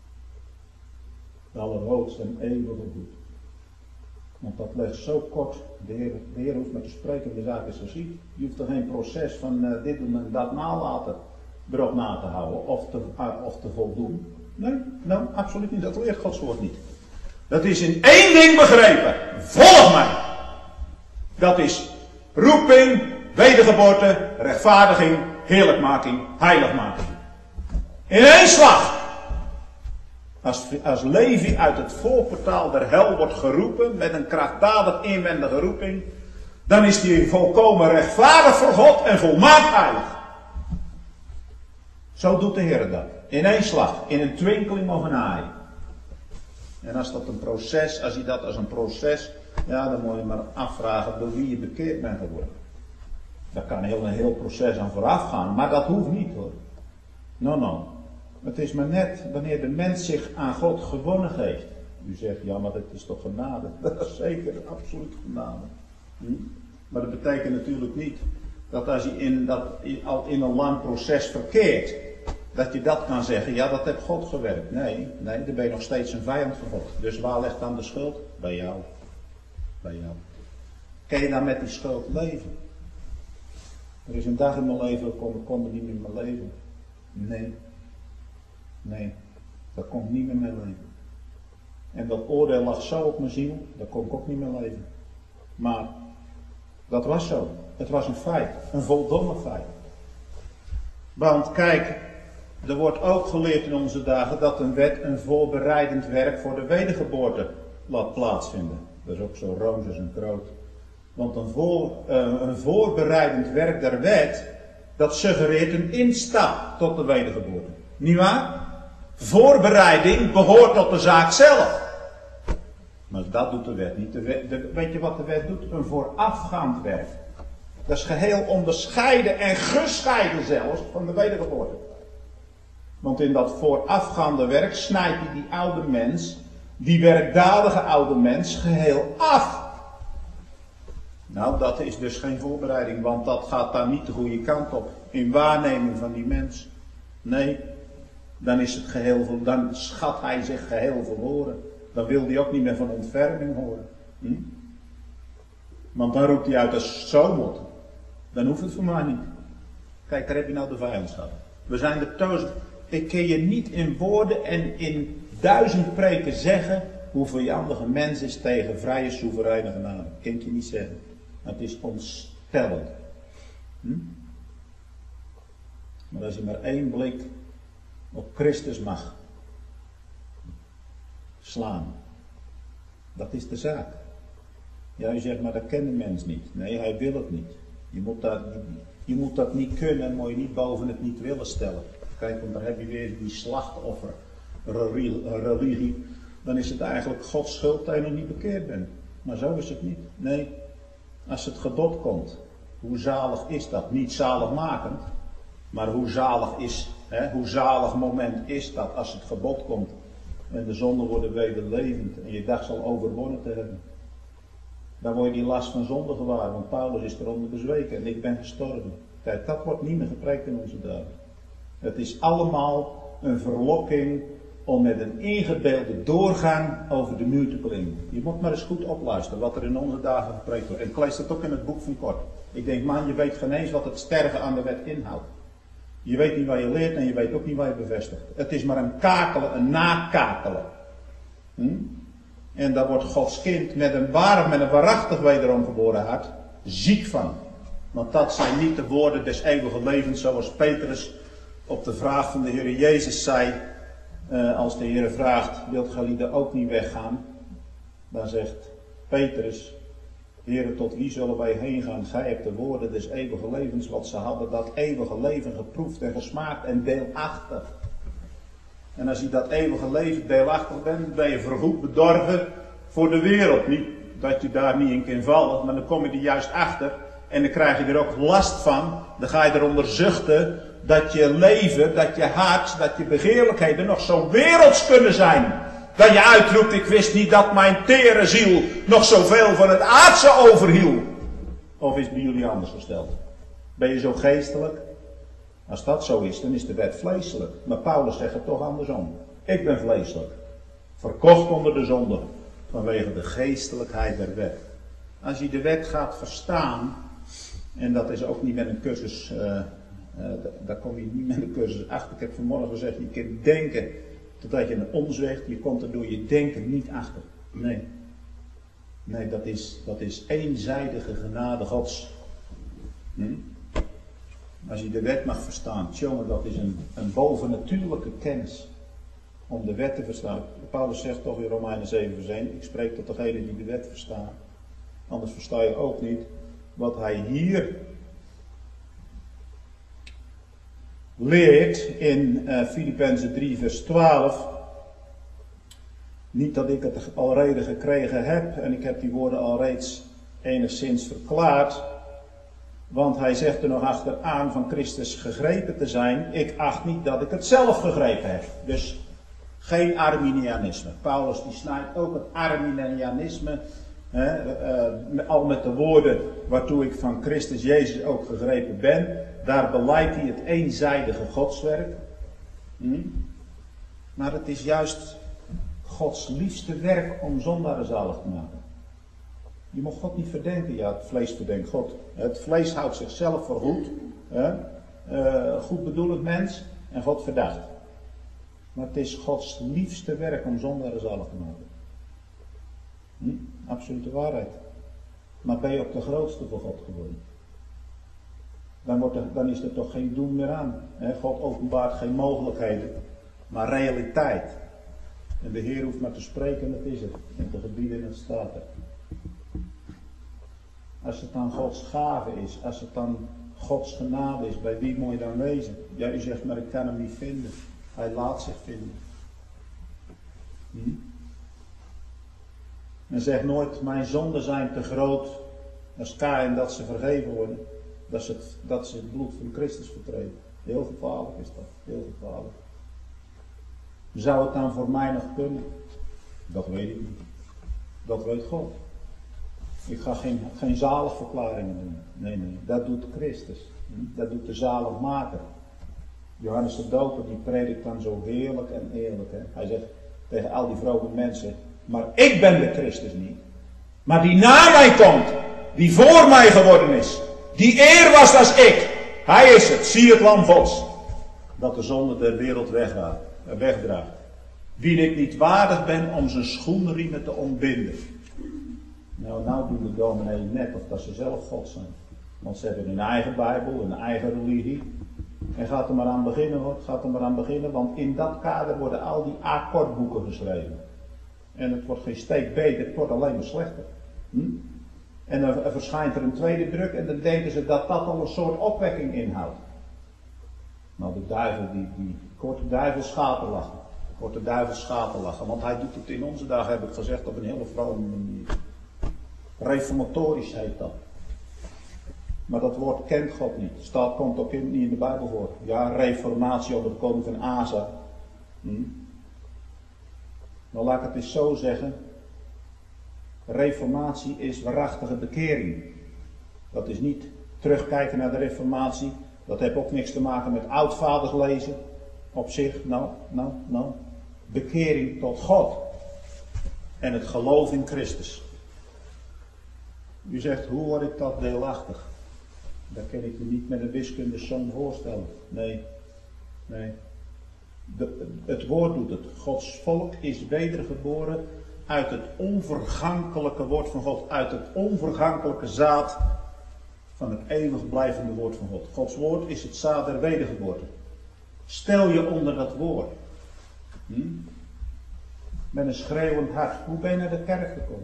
De allerhoogste en eeuwige goed. Want dat ligt zo kort. De Heer, de Heer hoeft met te spreken, de zaak is zo ziet. Je hoeft er geen proces van uh, dit doen en dat nalaten erop na te houden of te, uh, of te voldoen. Nee, nou, absoluut niet. Dat leert Gods woord niet. Dat is in één ding begrepen. Volg mij. Dat is roeping, wedergeboorte, rechtvaardiging, heerlijkmaking, heiligmaking. In één slag. Als, als Levi uit het voorportaal der hel wordt geroepen met een krachtdadig inwendige roeping, dan is hij volkomen rechtvaardig voor God en volmaakt heilig. Zo doet de Heer dat. In één slag, in een twinkeling of een aai. En als dat een proces, als hij dat als een proces, ja, dan moet je maar afvragen door wie je bekeerd bent geworden. Daar kan heel een heel proces aan vooraf gaan, maar dat hoeft niet hoor. No, no. Het is maar net wanneer de mens zich aan God gewonnen geeft. U zegt, ja, maar dat is toch genade? Dat is zeker, absoluut genade. Hm? Maar dat betekent natuurlijk niet dat als je in dat, al in een lang proces verkeert, dat je dat kan zeggen, ja, dat heeft God gewerkt. Nee, nee, dan ben je nog steeds een vijand van God. Dus waar ligt dan de schuld? Bij jou. Bij jou. Kan je dan met die schuld leven? Er is een dag in mijn leven gekomen, ik kon er niet meer mijn leven. Nee. Nee, dat komt niet meer mijn leven. En dat oordeel lag zo op mijn ziel, dat kon ik ook niet meer leven. Maar dat was zo. Het was een feit, een voldongen feit. Want kijk, er wordt ook geleerd in onze dagen dat een wet een voorbereidend werk voor de wedergeboorte laat plaatsvinden. Dat is ook zo rooms als een kroot. Want een, voor, uh, een voorbereidend werk der wet, dat suggereert een instap tot de wedergeboorte. Niet waar? Voorbereiding behoort tot de zaak zelf. Maar dat doet de wet niet. De wet, de, weet je wat de wet doet? Een voorafgaand werk. Dat is geheel onderscheiden en gescheiden zelfs van de wedergeboorte. Want in dat voorafgaande werk snijdt hij die oude mens, die werkdadige oude mens, geheel af. Nou, dat is dus geen voorbereiding, want dat gaat daar niet de goede kant op. In waarneming van die mens. Nee. Dan is het geheel, dan schat hij zich geheel verloren. Dan wil hij ook niet meer van ontferming horen. Hm? Want dan roept hij uit als het zo moet. Dan hoeft het voor mij niet. Kijk, daar heb je nou de vijandschap. We zijn de toos. Ik kan je niet in woorden en in duizend preken zeggen hoe vijandig een mens is tegen vrije, soevereine genade. Dat kan ik je niet zeggen. Het is ontstellend. Hm? Maar als je maar één blik op Christus mag slaan. Dat is de zaak. Ja, je zegt, maar dat kent de mens niet. Nee, hij wil het niet. Je moet dat, je moet dat niet kunnen en moet je niet boven het niet willen stellen. Kijk, want dan heb je weer die slachtoffer religie. Dan is het eigenlijk Gods schuld dat je nog niet bekeerd bent. Maar zo is het niet. Nee, als het gebod komt, hoe zalig is dat? Niet zaligmakend, maar hoe zalig is, hè, hoe zalig moment is dat als het gebod komt en de zonden worden wederlevend en je dag zal overwonnen te hebben. Dan word je die last van zonde gewaar, want Paulus is eronder bezweken en ik ben gestorven. Kijk, dat wordt niet meer gepreekt in onze dagen. Het is allemaal een verlokking om met een ingebeelde doorgang over de muur te klimmen. Je moet maar eens goed opluisteren wat er in onze dagen gepreekt wordt. En ik lees dat ook in het boek van Kort. Ik denk, man, je weet geen eens wat het sterven aan de wet inhoudt. Je weet niet wat je leert en je weet ook niet wat je bevestigt. Het is maar een kakelen, een nakakelen. Hm? En daar wordt Gods kind met een waar, met een waarachtig wederom geboren hart ziek van. Want dat zijn niet de woorden des eeuwige levens, zoals Petrus op de vraag van de Heer Jezus zei. Uh, als de Heer vraagt, wilt Galide ook niet weggaan? Dan zegt Petrus, Heere, tot wie zullen wij heen gaan? Gij hebt de woorden des eeuwige levens, want ze hadden dat eeuwige leven geproefd en gesmaakt en deelachtig. En als je dat eeuwige leven deelachtig bent, ben je voorgoed bedorven voor de wereld. Niet dat je daar niet in kan vallen, maar dan kom je er juist achter. En dan krijg je er ook last van. Dan ga je eronder zuchten dat je leven, dat je hart, dat je begeerlijkheden nog zo werelds kunnen zijn. Dat je uitroept, ik wist niet dat mijn tere ziel nog zoveel van het aardse overhield. Of is het bij jullie anders gesteld? Ben je zo geestelijk? Als dat zo is, dan is de wet vleeselijk. Maar Paulus zegt het toch andersom. Ik ben vleeselijk. Verkocht onder de zonde. Vanwege de geestelijkheid der wet. Als je de wet gaat verstaan. En dat is ook niet met een cursus. Uh, uh, daar kom je niet met een cursus achter. Ik heb vanmorgen gezegd, je kunt denken totdat je een omzweegt. Je komt er door je denken niet achter. Nee. Nee, dat is, dat is eenzijdige genade Gods. Hm? Als je de wet mag verstaan, jongen, dat is een, een bovennatuurlijke kennis. Om de wet te verstaan. Paulus zegt toch in Romeinen zeven vers één, ik spreek tot degenen die de wet verstaan. Anders versta je ook niet wat hij hier leert in uh, Filippenzen drie vers twaalf. Niet dat ik het alreeds gekregen heb en ik heb die woorden al reeds enigszins verklaard. Want hij zegt er nog achteraan van Christus gegrepen te zijn. Ik acht niet dat ik het zelf gegrepen heb. Dus geen Arminianisme. Paulus die snijdt ook het Arminianisme. Hè, uh, al met de woorden waartoe ik van Christus Jezus ook gegrepen ben. Daar beleidt hij het eenzijdige godswerk. Hm? Maar het is juist Gods liefste werk om zondaren zalig te maken. Je mag God niet verdenken. Ja, het vlees verdenkt God. Het vlees houdt zichzelf voor goed. Hè? Uh, goed bedoelend mens. En God verdacht. Maar het is Gods liefste werk om zondaren zalig te maken. Hm? Absolute waarheid. Maar ben je ook de grootste voor God geworden? Dan, wordt er, dan is er toch geen doen meer aan. Hè? God openbaart geen mogelijkheden. Maar realiteit. En de Heer hoeft maar te spreken en dat is het. En te gebieden en het staat er. Als het dan Gods gave is, als het dan Gods genade is, bij wie moet je dan wezen? Ja, u zegt, maar ik kan hem niet vinden. Hij laat zich vinden. Hm? En zeg nooit, mijn zonden zijn te groot als Kaïn dat ze vergeven worden. Dat ze, het, dat ze het bloed van Christus vertreden. Heel gevaarlijk is dat, heel gevaarlijk. Zou het dan voor mij nog kunnen? Dat weet ik niet. Dat weet God. Ik ga geen, geen zaligverklaringen doen. Nee, nee. Dat doet Christus. Dat doet de zaligmaker. Johannes de Doper die predikt dan zo heerlijk en eerlijk. Hè? Hij zegt tegen al die vrome mensen. Maar ik ben de Christus niet. Maar die na mij komt. Die voor mij geworden is. Die eer was als ik. Hij is het. Zie het lam Gods. Dat de zonde der wereld weggaat, wegdraagt. Wie ik niet waardig ben om zijn schoenriemen te ontbinden. Nou, nou doen de dominee net of dat ze zelf God zijn. Want ze hebben hun eigen Bijbel, hun eigen religie. En gaat er maar aan beginnen hoor, gaat er maar aan beginnen. Want in dat kader worden al die akkoordboeken geschreven. En het wordt geen steek beter, het wordt alleen maar slechter. Hm? En dan verschijnt er een tweede druk en dan denken ze dat dat al een soort opwekking inhoudt. Nou, de duivel, die, die, ik hoor de duivel schaterlachen. Ik hoor de duivel schaterlachen. Want hij doet het in onze dagen, heb ik gezegd, op een hele vrome manier. Reformatorisch heet dat. Maar dat woord kent God niet. Staat komt ook in, niet in de Bijbel voor. Ja, reformatie onder de koning van Asa. Hm? Nou, laat ik het eens zo zeggen. Reformatie is waarachtige bekering. Dat is niet terugkijken naar de reformatie. Dat heeft ook niks te maken met oudvaders lezen. Op zich, nou, nou, nou. Bekering tot God. En het geloof in Christus. U zegt, hoe word ik dat deelachtig? Dat kan ik u niet met een wiskundesom voorstellen. Nee, nee. De, het woord doet het. Gods volk is wedergeboren uit het onvergankelijke woord van God. Uit het onvergankelijke zaad van het eeuwig blijvende woord van God. Gods woord is het zaad der wedergeboorte. Stel je onder dat woord. Hm? Met een schreeuwend hart. Hoe ben je naar de kerk gekomen?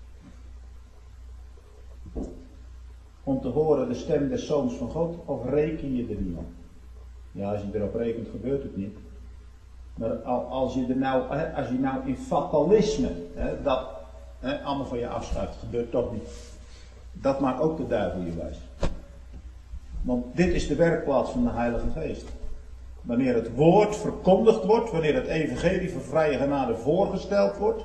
Om te horen de stem des Zoons van God, of reken je er niet op? Ja, als je erop rekent, gebeurt het niet. Maar als je er nou, als je nou in fatalisme, hè, dat hè, allemaal van je afschuift, gebeurt toch niet. Dat maakt ook de duivel je wijs. Want dit is de werkplaats van de Heilige Geest. Wanneer het woord verkondigd wordt, wanneer het evangelie van vrije genade voorgesteld wordt.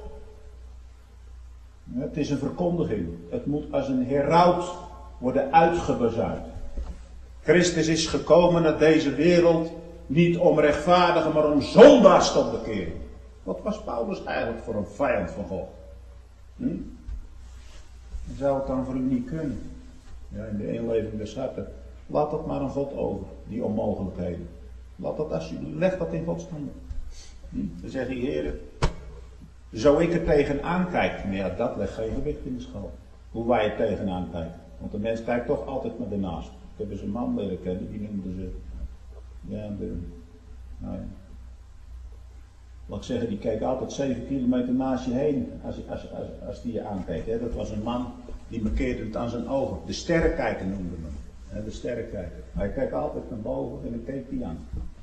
Het is een verkondiging. Het moet als een heraut worden uitgebazuind. Christus is gekomen naar deze wereld niet om rechtvaardigen, maar om zondaars tot bekeren. Wat was Paulus eigenlijk voor een vijand van God? Hm? Zou het dan voor u niet kunnen? Ja, in de inleving des harten. Laat dat maar aan God over, die onmogelijkheden. Laat dat als je, leg dat in Gods handen. Hm? Dan zegt hij, Heer, zo ik er tegenaan kijk, maar ja, dat legt geen gewicht in de schaal. Hoe wij er tegenaan kijken. Want de mens kijkt toch altijd naar de naast. Ik heb eens een man leren kennen, die noemde ze, ja, de, nou ja. Laat ik zeggen, die keek altijd zeven kilometer naast je heen, als, als, als, als die je aankeek. Hè. Dat was een man, die markeerde het aan zijn ogen. De sterrenkijker noemde men. Hè, de sterrenkijker. Hij keek altijd naar boven en dan keek hij aan.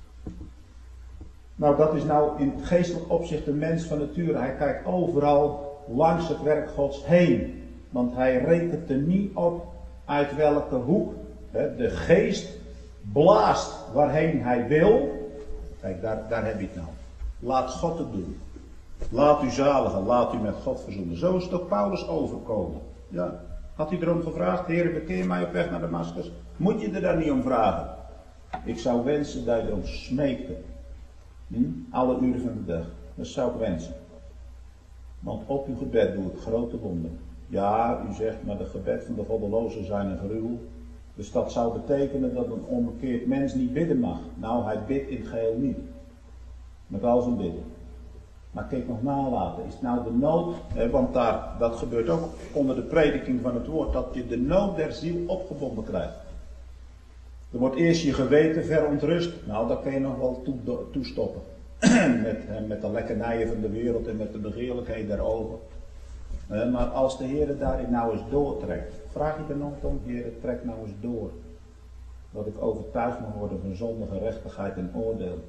Nou, dat is nou in geestelijk opzicht de mens van nature. Hij kijkt overal langs het werk Gods heen. Want hij rekent er niet op uit welke hoek hè, de geest blaast waarheen hij wil. Kijk, daar, daar heb je het nou. Laat God het doen. Laat u zaligen, laat u met God verzoenen. Zo is het ook Paulus overkomen. Ja. Had hij erom gevraagd, Heer, bekeer mij op weg naar Damascus? Moet je er daar niet om vragen? Ik zou wensen dat je erom smeekte. Hm? Alle uren van de dag. Dat zou ik wensen. Want op uw gebed doe ik grote wonderen. Ja, u zegt, maar de gebed van de goddelozen zijn een gruwel. Dus dat zou betekenen dat een onbekeerd mens niet bidden mag. Nou, hij bidt in het geheel niet. Met al zijn bidden. Maar kijk nog nalaten. Is nou de nood, hè, want daar, dat gebeurt ook onder de prediking van het woord, dat je de nood der ziel opgebonden krijgt. Er wordt eerst je geweten verontrust. Nou, dat kun je nog wel toe, toestoppen. met, met de lekkernijen van de wereld en met de begeerlijkheid der ogen. Maar als de Heer daarin nou eens doortrekt, vraag je er nog om, Heer, trek nou eens door. Dat ik overtuigd mag worden van zondige gerechtigheid en oordeel.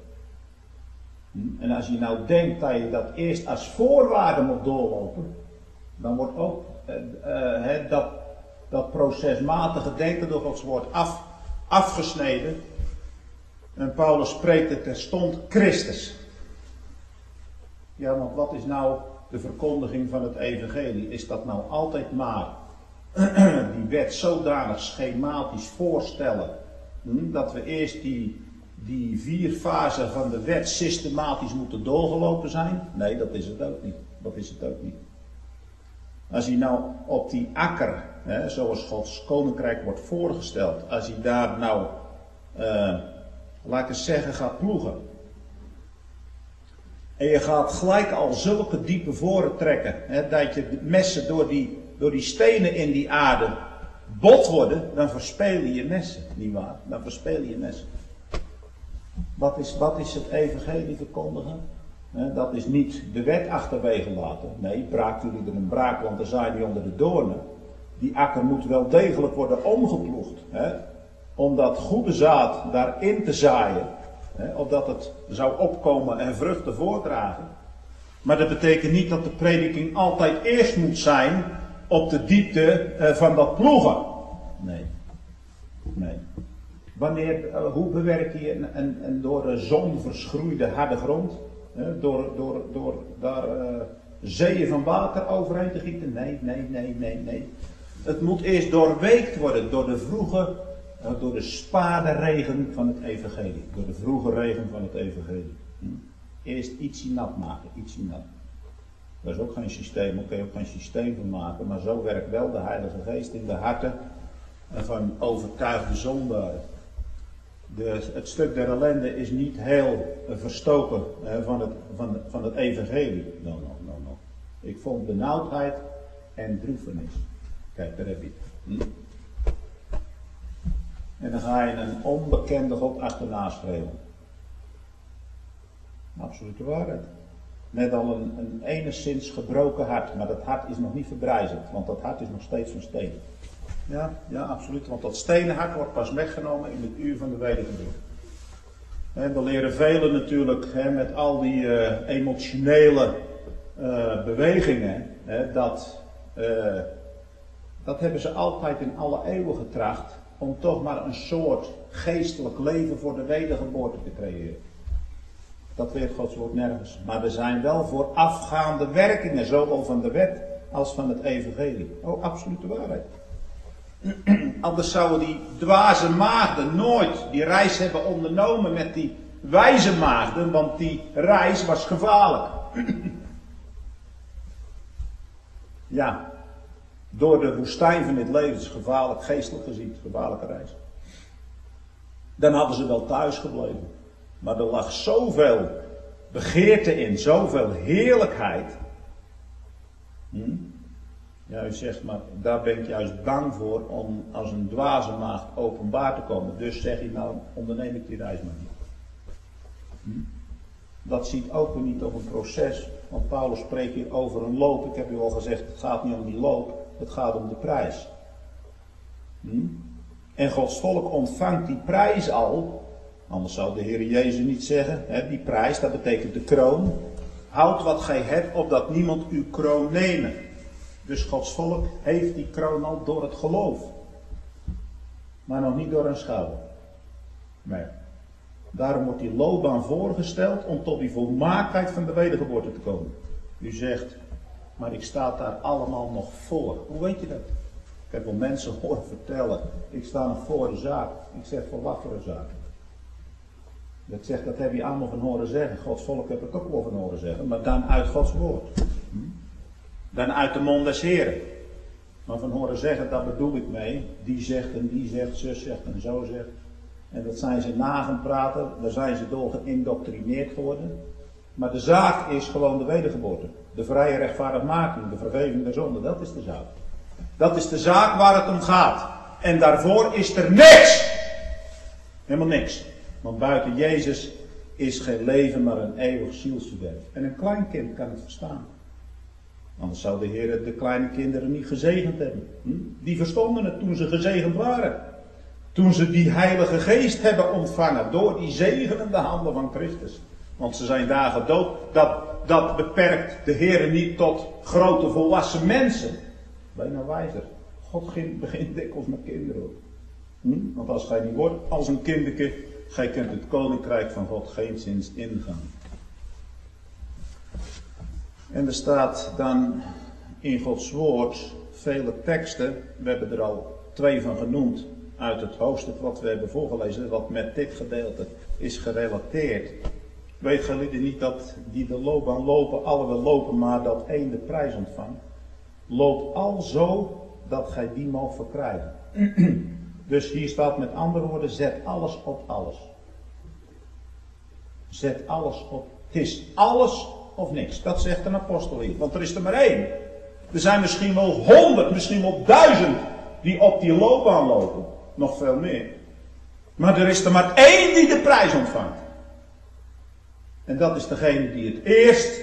En als je nou denkt dat je dat eerst als voorwaarde moet doorlopen, dan wordt ook uh, uh, he, dat, dat procesmatige denken door Gods woord af, afgesneden. En Paulus spreekt er terstond Christus. Ja, want wat is nou de verkondiging van het evangelie? Is dat nou altijd maar die wet zodanig schematisch voorstellen, hm, dat we eerst die, die vier fasen van de wet systematisch moeten doorgelopen zijn? Nee, dat is het ook niet. Dat is het ook niet. Als je nou op die akker, hè, zoals Gods koninkrijk wordt voorgesteld, als je daar nou, uh, laat ik eens zeggen, gaat ploegen. En je gaat gelijk al zulke diepe voren trekken, hè, dat je de messen door die, door die stenen in die aarde bot worden, dan verspeel je je messen, nietwaar? Dan verspeel je je messen. Wat is, wat is het evangelie verkondigen? Hè, dat is niet de wet achterwege laten. Nee, braakt jullie er een braak, want dan zaai die onder de doornen. Die akker moet wel degelijk worden omgeploegd, hè, om dat goede zaad daarin te zaaien. He, opdat het zou opkomen en vruchten voordragen. Maar dat betekent niet dat de prediking altijd eerst moet zijn op de diepte uh, van dat ploegen. Nee. Nee. Wanneer, uh, hoe bewerk je een, een, een door de zon verschroeide harde grond? He, door, door, door daar uh, zeeën van water overheen te gieten? Nee, nee, nee, nee, nee. Het moet eerst doorweekt worden door de vroege... door de spade regen van het evangelie. Door de vroege regen van het evangelie. Hm? Eerst ietsie nat maken, ietsie nat. Dat is ook geen systeem, daar kun je ook geen systeem van maken. Maar zo werkt wel de Heilige Geest in de harten van overtuigde zondaren. De, het stuk der ellende is niet heel verstoken hè, van, het, van, van het evangelie. No, no, no, no. Ik vond benauwdheid en droefenis. Kijk, daar heb je het. Hm? En dan ga je een onbekende God achterna schreeuwen. Absolute waarheid. Net al een, een enigszins gebroken hart, maar dat hart is nog niet verbrijzeld, want dat hart is nog steeds van steen. Ja, ja, absoluut, want dat stenen hart wordt pas weggenomen in het uur van de wedergeboorte. En we leren velen natuurlijk he, met al die uh, emotionele uh, bewegingen, he, dat, uh, dat hebben ze altijd in alle eeuwen getracht om toch maar een soort geestelijk leven voor de wedergeboorte te creëren. Dat leert Gods woord nergens. Maar er zijn wel voorafgaande werkingen, zowel van de wet als van het evangelie. Oh, absolute waarheid. Anders zouden die dwaze maagden nooit die reis hebben ondernomen met die wijze maagden, want die reis was gevaarlijk. Ja, door de woestijn van dit leven is gevaarlijk, geestelijk gezien, gevaarlijke reis. Dan hadden ze wel thuis gebleven. Maar er lag zoveel begeerte in, zoveel heerlijkheid. Hm? Ja, u zegt, maar daar ben ik juist bang voor om als een dwaze maagd openbaar te komen. Dus zeg je, nou onderneem ik die reis maar niet. Hm? Dat ziet ook weer niet op een proces. Want Paulus spreekt hier over een loop. Ik heb u al gezegd, het gaat niet om die loop, het gaat om de prijs. Hm? En Gods volk ontvangt die prijs al. Anders zou de Heer Jezus niet zeggen, hè, die prijs, dat betekent de kroon. Houd wat gij hebt, opdat niemand uw kroon nemen. Dus Gods volk heeft die kroon al door het geloof. Maar nog niet door een schouder. Nee. Daarom wordt die loopbaan voorgesteld om tot die volmaaktheid van de wedergeboorte te komen. U zegt, maar ik sta daar allemaal nog voor. Hoe weet je dat? Ik heb wel mensen horen vertellen, ik sta nog voor de zaak. Ik zeg, voor wat voor een zaak? Dat zegt, dat heb je allemaal van horen zeggen. Gods volk heb ik ook wel van horen zeggen. Maar dan uit Gods woord. Hm? Dan uit de mond des Heren. Maar van horen zeggen, daar bedoel ik mee. Die zegt en die zegt, zus zegt en zo zegt. En dat zijn ze na gaan praten. Daar zijn ze door geïndoctrineerd geworden. Maar de zaak is gewoon de wedergeboorte. De vrije rechtvaardigmaking. De vergeving der zonde. Dat is de zaak. Dat is de zaak waar het om gaat. En daarvoor is er niks. Helemaal niks. Want buiten Jezus is geen leven, maar een eeuwig zielsverderf. En een klein kind kan het verstaan. Anders zou de Heer de kleine kinderen niet gezegend hebben. Hm? Die verstonden het toen ze gezegend waren. Toen ze die Heilige Geest hebben ontvangen door die zegenende handen van Christus. Want ze zijn daar gedood. Dat, dat beperkt de Heer niet tot grote volwassen mensen. Bijna wijzer. God begint dikwijls met kinderen. Hm? Want als gij niet wordt als een kinderke, gij kunt het koninkrijk van God geenszins ingaan. En er staat dan in Gods woord vele teksten. We hebben er al twee van genoemd uit het hoofdstuk wat we hebben voorgelezen. Wat met dit gedeelte is gerelateerd. Weet gij niet dat die de loopbaan lopen, alle wel lopen, maar dat één de prijs ontvangt? Loop al zo dat gij die moogt verkrijgen. Dus hier staat met andere woorden, zet alles op alles. Zet alles op. Het is alles of niks. Dat zegt een apostel hier. Want er is er maar één. Er zijn misschien wel honderd, misschien wel duizend die op die loopbaan lopen. Nog veel meer. Maar er is er maar één die de prijs ontvangt. En dat is degene die het eerst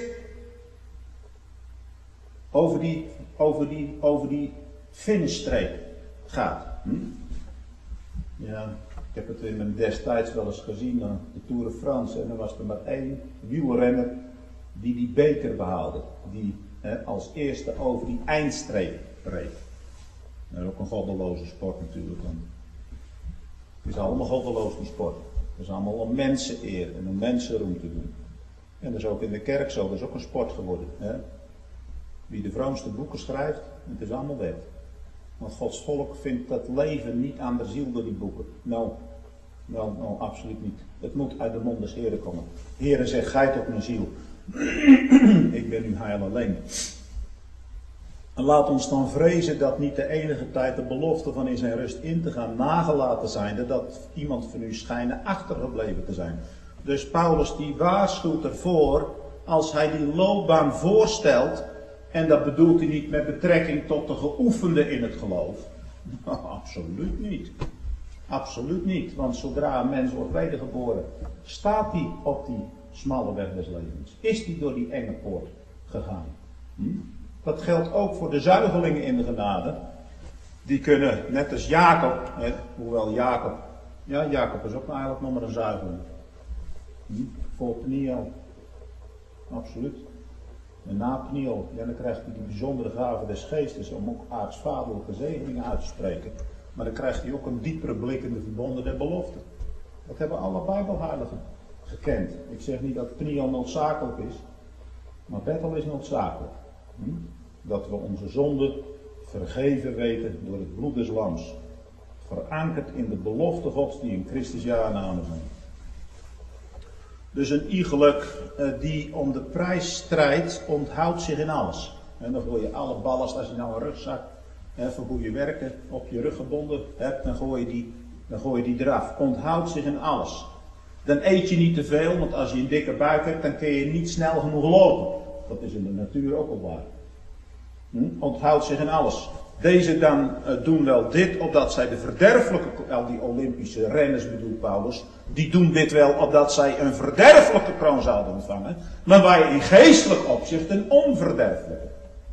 over die, over die, over die finishstreep gaat. Hm? Ja, ik heb het in mijn destijds wel eens gezien, de Tour de France. En er was er maar één wielrenner die die beker behaalde. Die eh, als eerste over die eindstreep reed. Dat is ook een goddeloze sport natuurlijk. Want het is allemaal goddeloos die sport. Het is allemaal om menseneer en om mensenroem te doen. En dat is ook in de kerk zo, dat is ook een sport geworden. Hè? Wie de vroomste boeken schrijft, het is allemaal wet. Want Gods volk vindt dat leven niet aan de ziel door die boeken. Nou, nou, nou absoluut niet. Het moet uit de mond des Heren komen. Heere zegt, gij tot mijn ziel. Ik ben uw heil alleen. En laat ons dan vrezen dat niet de enige tijd de belofte van in zijn rust in te gaan nagelaten zijn. Dat iemand van u schijnen achtergebleven te zijn. Dus Paulus die waarschuwt ervoor, als hij die loopbaan voorstelt, en dat bedoelt hij niet met betrekking tot de geoefende in het geloof. Nou, absoluut niet. Absoluut niet, want zodra een mens wordt wedergeboren, staat hij op die smalle weg des levens. Is hij door die enge poort gegaan. Hm? Dat geldt ook voor de zuigelingen in de genade. Die kunnen, net als Jacob, hè, hoewel Jacob, ja Jacob is ook eigenlijk nog maar een zuigeling. Hm? Voor Pniel, absoluut. En na Pniel, ja, dan krijgt hij die bijzondere gave des geestes om ook aartsvaderlijke zegeningen uit te spreken. Maar dan krijgt hij ook een diepere blik in de verbonden der belofte. Dat hebben alle Bijbelheiligen gekend. Ik zeg niet dat Pniel noodzakelijk is, maar Bethel is noodzakelijk. Hm? Dat we onze zonden vergeven weten door het bloed des lams. Verankerd in de belofte Gods die in Christus ja en amen zijn. Dus een iegelijk uh, die om de prijs strijdt, onthoudt zich in alles. En dan gooi je alle ballast, als je nou een rugzak hè, voor hoe je werken op je rug gebonden hebt, dan gooi, je die, dan gooi je die eraf. Onthoudt zich in alles. Dan eet je niet te veel, want als je een dikke buik hebt, dan kun je niet snel genoeg lopen. Dat is in de natuur ook al waar. Hm? Onthoudt zich in alles. Deze dan uh, doen wel dit, opdat zij de verderfelijke, al die Olympische renners bedoelt Paulus, die doen dit wel, opdat zij een verderfelijke kroon zouden ontvangen, maar wij in geestelijk opzicht een onverderfelijke.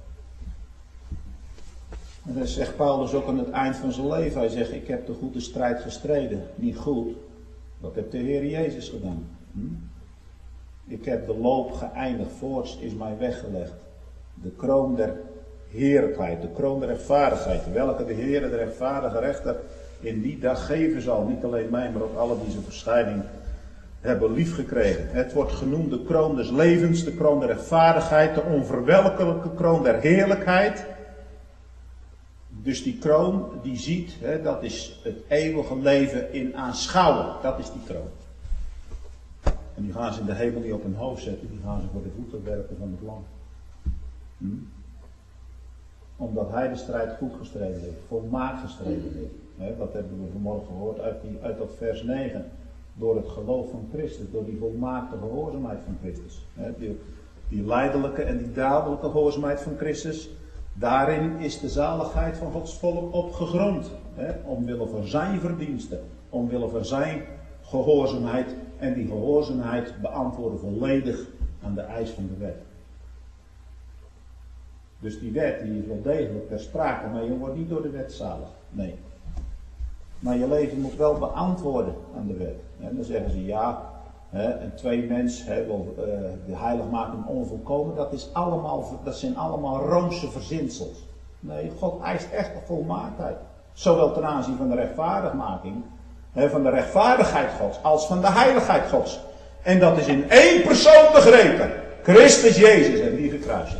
En dat zegt Paulus ook aan het eind van zijn leven. Hij zegt, ik heb de goede strijd gestreden. Niet goed. Dat heeft de Heer Jezus gedaan. Hm? Ik heb de loop geëindigd, voorts is mij weggelegd. De kroon der heerlijkheid, de kroon der rechtvaardigheid, welke de Heer, de rechtvaardige rechter, in die dag geven zal. Niet alleen mij, maar ook alle die zijn verschijning hebben liefgekregen. Het wordt genoemd de kroon des levens, de kroon der rechtvaardigheid, de onverwelkelijke kroon der heerlijkheid. Dus die kroon, die ziet, hè, dat is het eeuwige leven in aanschouwen. Dat is die kroon. En die gaan ze in de hemel niet op hun hoofd zetten, die gaan ze voor de voeten werpen van het lam. Hm? Omdat hij de strijd goed gestreden heeft, volmaakt gestreden heeft. He, dat hebben we vanmorgen gehoord uit, die, uit dat vers negen. Door het geloof van Christus, door die volmaakte gehoorzaamheid van Christus. He, die, die lijdelijke en die dadelijke gehoorzaamheid van Christus. Daarin is de zaligheid van Gods volk op gegrond. He, omwille van zijn verdiensten, omwille van zijn gehoorzaamheid. En die gehoorzaamheid beantwoorden volledig aan de eis van de wet. Dus die wet die is wel degelijk ter sprake, maar je wordt niet door de wet zalig. Nee. Maar je leven moet wel beantwoorden aan de wet. En dan zeggen ze ja, hè, en twee mensen wil uh, de heiligmaking onvolkomen. Dat, is allemaal, dat zijn allemaal roomse verzinsels. Nee, God eist echt de volmaaktheid. Zowel ten aanzien van de rechtvaardigmaking, hè, van de rechtvaardigheid Gods, als van de heiligheid Gods. En dat is in één persoon begrepen. Christus Jezus en die gekruisigd.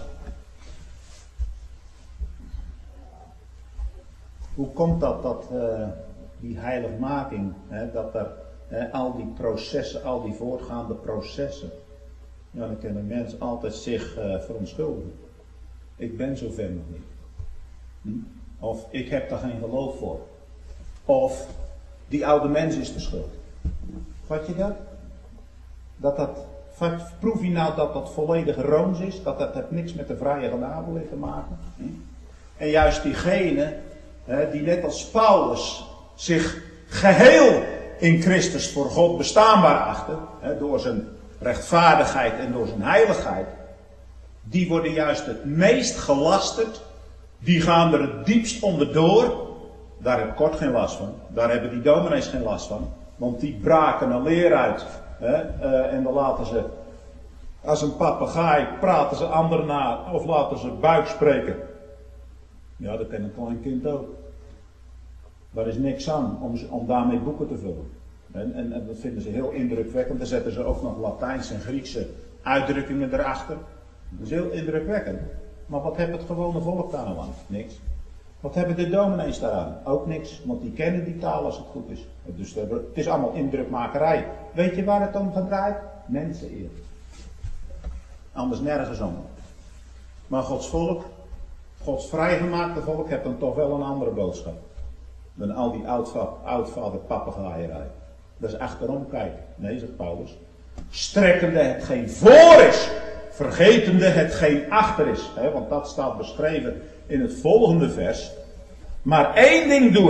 Hoe komt dat, dat uh, die heiligmaking, hè, dat er hè, al die processen, al die voortgaande processen, ja, dan kan een mens altijd zich uh, verontschuldigen. Ik ben zo ver nog niet. Hm? Of ik heb daar geen geloof voor. Of die oude mens is de schuld. Vat je dat? Dat dat, vat, proef je nou dat dat volledig rooms is? Dat dat, dat niks met de vrije genade heeft te maken? Hm? En juist diegene die net als Paulus zich geheel in Christus voor God bestaanbaar achten, door zijn rechtvaardigheid en door zijn heiligheid, die worden juist het meest gelasterd, die gaan er het diepst onderdoor. Daar heb kort geen last van, daar hebben die dominees geen last van, want die braken een leer uit en dan laten ze, als een papegaai, praten ze anderen na of laten ze buik spreken. Ja, dat kan een klein kind ook. Daar is niks aan om, om daarmee boeken te vullen. En, en, en dat vinden ze heel indrukwekkend. Dan zetten ze ook nog Latijnse en Griekse uitdrukkingen erachter. Dat is heel indrukwekkend. Maar wat heeft het gewone volk daar nou aan? Niks. Wat hebben de dominees daaraan? Ook niks. Want die kennen die taal als het goed is. Dus het is allemaal indrukmakerij. Weet je waar het om gaat draaien? Menseneer. Anders nergens om. Maar Gods volk, Gods vrijgemaakte volk, heeft dan toch wel een andere boodschap. Dan al die oudvader papegaaierij. Dat is achterom kijken. Nee, zegt Paulus. Strekkende hetgeen voor is. Vergetende hetgeen achter is. He, want dat staat beschreven in het volgende vers. Maar één ding doe ik.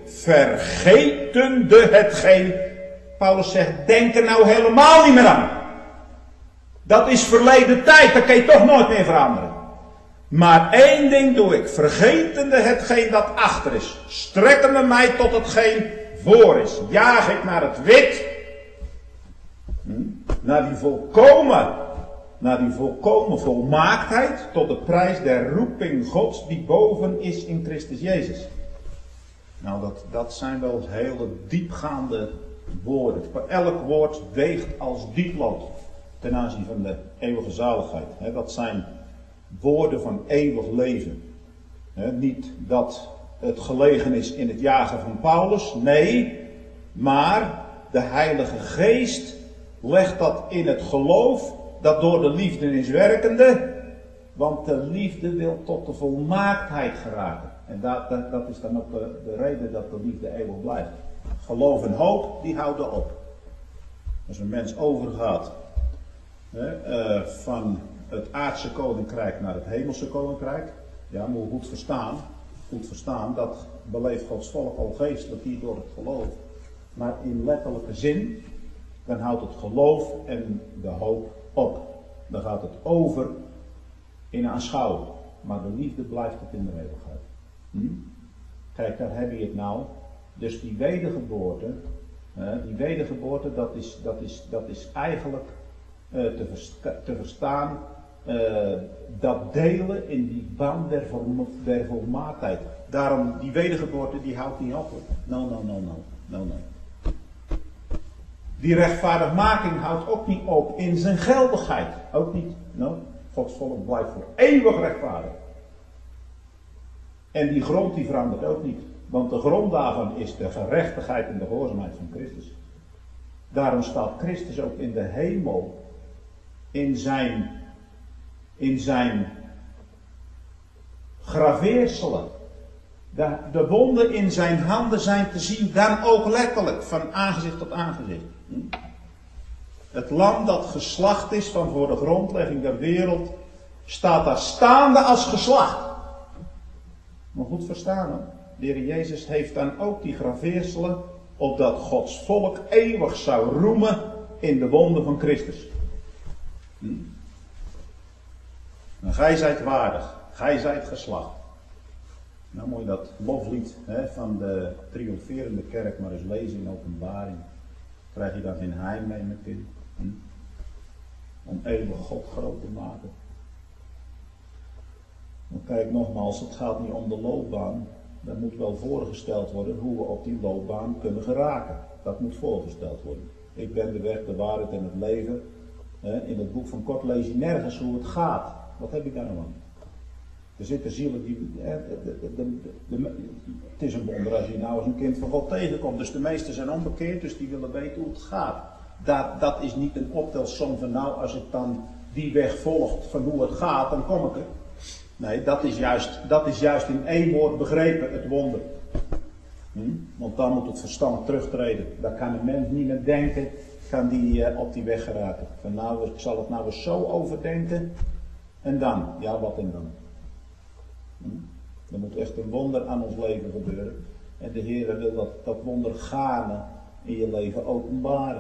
vergetende hetgeen. Paulus zegt, denk er nou helemaal niet meer aan. Dat is verleden tijd, dat kan je toch nooit meer veranderen. Maar één ding doe ik, vergetende hetgeen dat achter is. Strekkende mij tot hetgeen voor is. Jaag ik naar het wit. Hm? Naar die volkomen, naar die volkomen volmaaktheid. Tot de prijs der roeping Gods die boven is in Christus Jezus. Nou, dat, dat zijn wel hele diepgaande woorden. Elk woord weegt als dieplood ten aanzien van de eeuwige zaligheid. He, dat zijn woorden van eeuwig leven. He, niet dat het gelegen is in het jagen van Paulus, nee, maar de Heilige Geest legt dat in het geloof dat door de liefde is werkende, want de liefde wil tot de volmaaktheid geraken. En dat, dat, dat is dan ook de, de reden dat de liefde eeuwig blijft. Geloof en hoop, die houden op. Als een mens overgaat hè, uh, van het aardse koninkrijk naar het hemelse koninkrijk, ja, moet je goed verstaan, goed verstaan, dat beleeft Gods volk al geestelijk hier door het geloof. Maar in letterlijke zin, dan houdt het geloof en de hoop op. Dan gaat het over in aanschouwing. Maar de liefde blijft het in de eeuwigheid. Hm? Kijk, daar heb je het nou. Dus die wedergeboorte, hè, die wedergeboorte, dat is, dat is, dat is eigenlijk uh, te, versta te verstaan, uh, dat delen in die band der, vol der volmaaktheid. Daarom, die wedergeboorte, die houdt niet op. No, no, no, no, no, no. Die rechtvaardigmaking houdt ook niet op in zijn geldigheid. Ook niet. No. Gods volk blijft voor eeuwig rechtvaardig. En die grond die verandert ook niet. Want de grond daarvan is de gerechtigheid en de gehoorzaamheid van Christus. Daarom staat Christus ook in de hemel. In zijn, in zijn graveerselen. De, de wonden in zijn handen zijn te zien, dan ook letterlijk, van aangezicht tot aangezicht. Het lam dat geslacht is van voor de grondlegging der wereld, staat daar staande als geslacht. Maar goed verstaan hoor. De Heer Jezus heeft dan ook die graveerselen, opdat Gods volk eeuwig zou roemen in de wonden van Christus. Hm? En gij zijt waardig, gij zijt geslacht. Nou moet je dat loflied hè, van de triomferende kerk maar eens lezen in Openbaring. Krijg je daar geen heim mee met kind. Hm? Om eeuwig God groot te maken. Maar kijk nogmaals, het gaat niet om de loopbaan. Er moet wel voorgesteld worden hoe we op die loopbaan kunnen geraken. Dat moet voorgesteld worden. Ik ben de weg, de waarheid en het leven. In het boek van Kort lees je nergens hoe het gaat. Wat heb ik daar nou aan? Er zitten zielen die... De, de, de, de, de, het is een wonder als je nou als een kind van God tegenkomt. Dus de meesten zijn onbekeerd, dus die willen weten hoe het gaat. Dat, dat is niet een optelsom van nou, als ik dan die weg volg van hoe het gaat, dan kom ik er. Nee, dat is juist, dat is juist in één woord begrepen, het wonder. Hm? Want dan moet het verstand terugtreden. Daar kan een mens niet meer denken, kan die uh, op die weg geraken. Van nou, ik zal het nou eens zo overdenken. En dan, ja wat en dan? Hm? Er moet echt een wonder aan ons leven gebeuren. En de Heer wil dat, dat wonder gaarne in je leven openbaren.